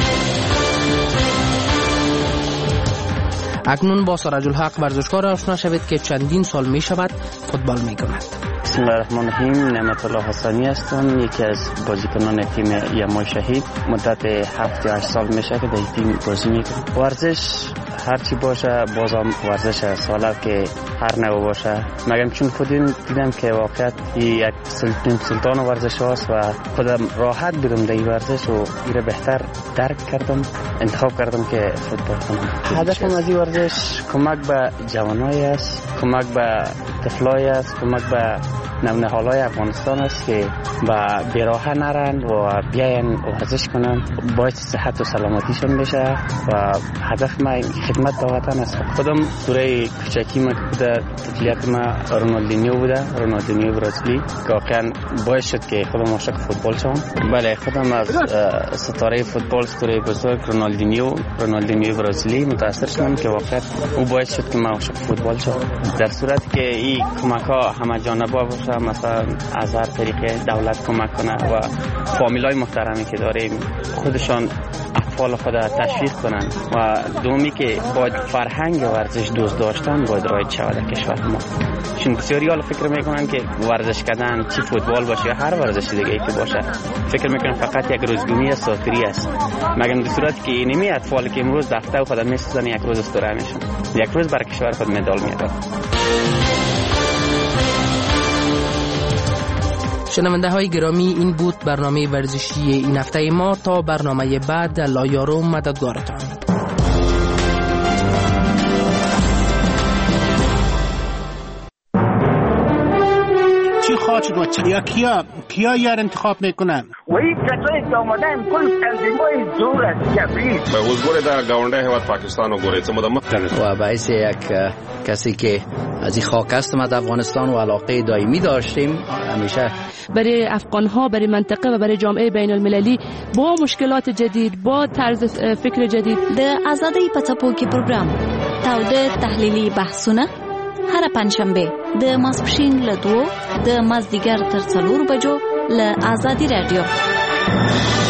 اکنون با سراج الحق ورزشکار آشنا شوید که چندین سال می شود فوتبال می کند. بسم الله الرحمن الرحیم. نعمت الله حسانی هستم، یکی از بازیکنان تیم یمای شهید. مدت هفت یا هشت سال میشه که در تیم بازی میکنم. ورزش هرچی باشه بازم ورزش سالب که هر نوع باشه، مگم چون خودم دیدم که واقعیت یک سلطان ورزش هاست و خودم راحت بودم در این ورزش و ایره بهتر درک کردم، انتخاب کردم که فوتبال کنم. هدفم از این ورزش کمک به جوانای است، کمک به طفلای است، کمک به نونهالای افغانستان است که با بیراه نرن و بیاین ورزش کنن، باعث صحت و سلامتیشون بشه و هدف ما خدمت به وطن است. خودم دوره کوچکی ما بوده، طفولیت ما رونالدینیو بوده، رونالدینیو برازیلی که واقعا باعث شد که خودم عاشق فوتبال شدم. بله، خودم از ستاره فوتبال، ستاره بزرگ رونالدینیو رونالدینیو برازیلی متاثر شدم که واقعا او باعث شد که من عاشق فوتبال شدم. در صورتی که این کمک ها همه جانبه باشه، مثلا از هر طریق دولت کمک کنه و فامیلای محترمی که داریم خودشان اطفال خود تشویق کنن و دومی که باید فرهنگ ورزش دوست داشتن باید رایج شود در کشور ما. چون بسیاری حال فکر میکنن که ورزش کردن چی فوتبال باشه یا هر ورزش دیگه ای که باشه فکر میکنن فقط یک روزگونی ساتری است، مگر به صورت که اینمی اطفال که امروز دفتر و خود میسازن یک روز استوره میشن، یک روز برای کشور خود مدال میارن. شنونده های گرامی، این بود برنامه ورزشی این هفته ما. تا برنامه بعد، لایارو مددگارتان. چی خواهد شد و چی؟ یا کیا کیا یار انتخاب میکنن؟ و این کسایی که آمدن کل تنظیمای زور است کبیر به حضور در گاونده هیواد پاکستان و گوریت مدام و باعث یک کسی که از این خاک است ما در افغانستان و علاقه دائمی داشتیم همیشه برای افغان ها، برای منطقه و برای جامعه بین المللی با مشکلات جدید، با طرز فکر جدید. د آزادۍ په څپو کې پروګرام تاوده تحلیلي بحثونه هر پنځشنبه د ماسپښین له دوو د مازدیګر تر څلورو بجو له آزادي رادیو.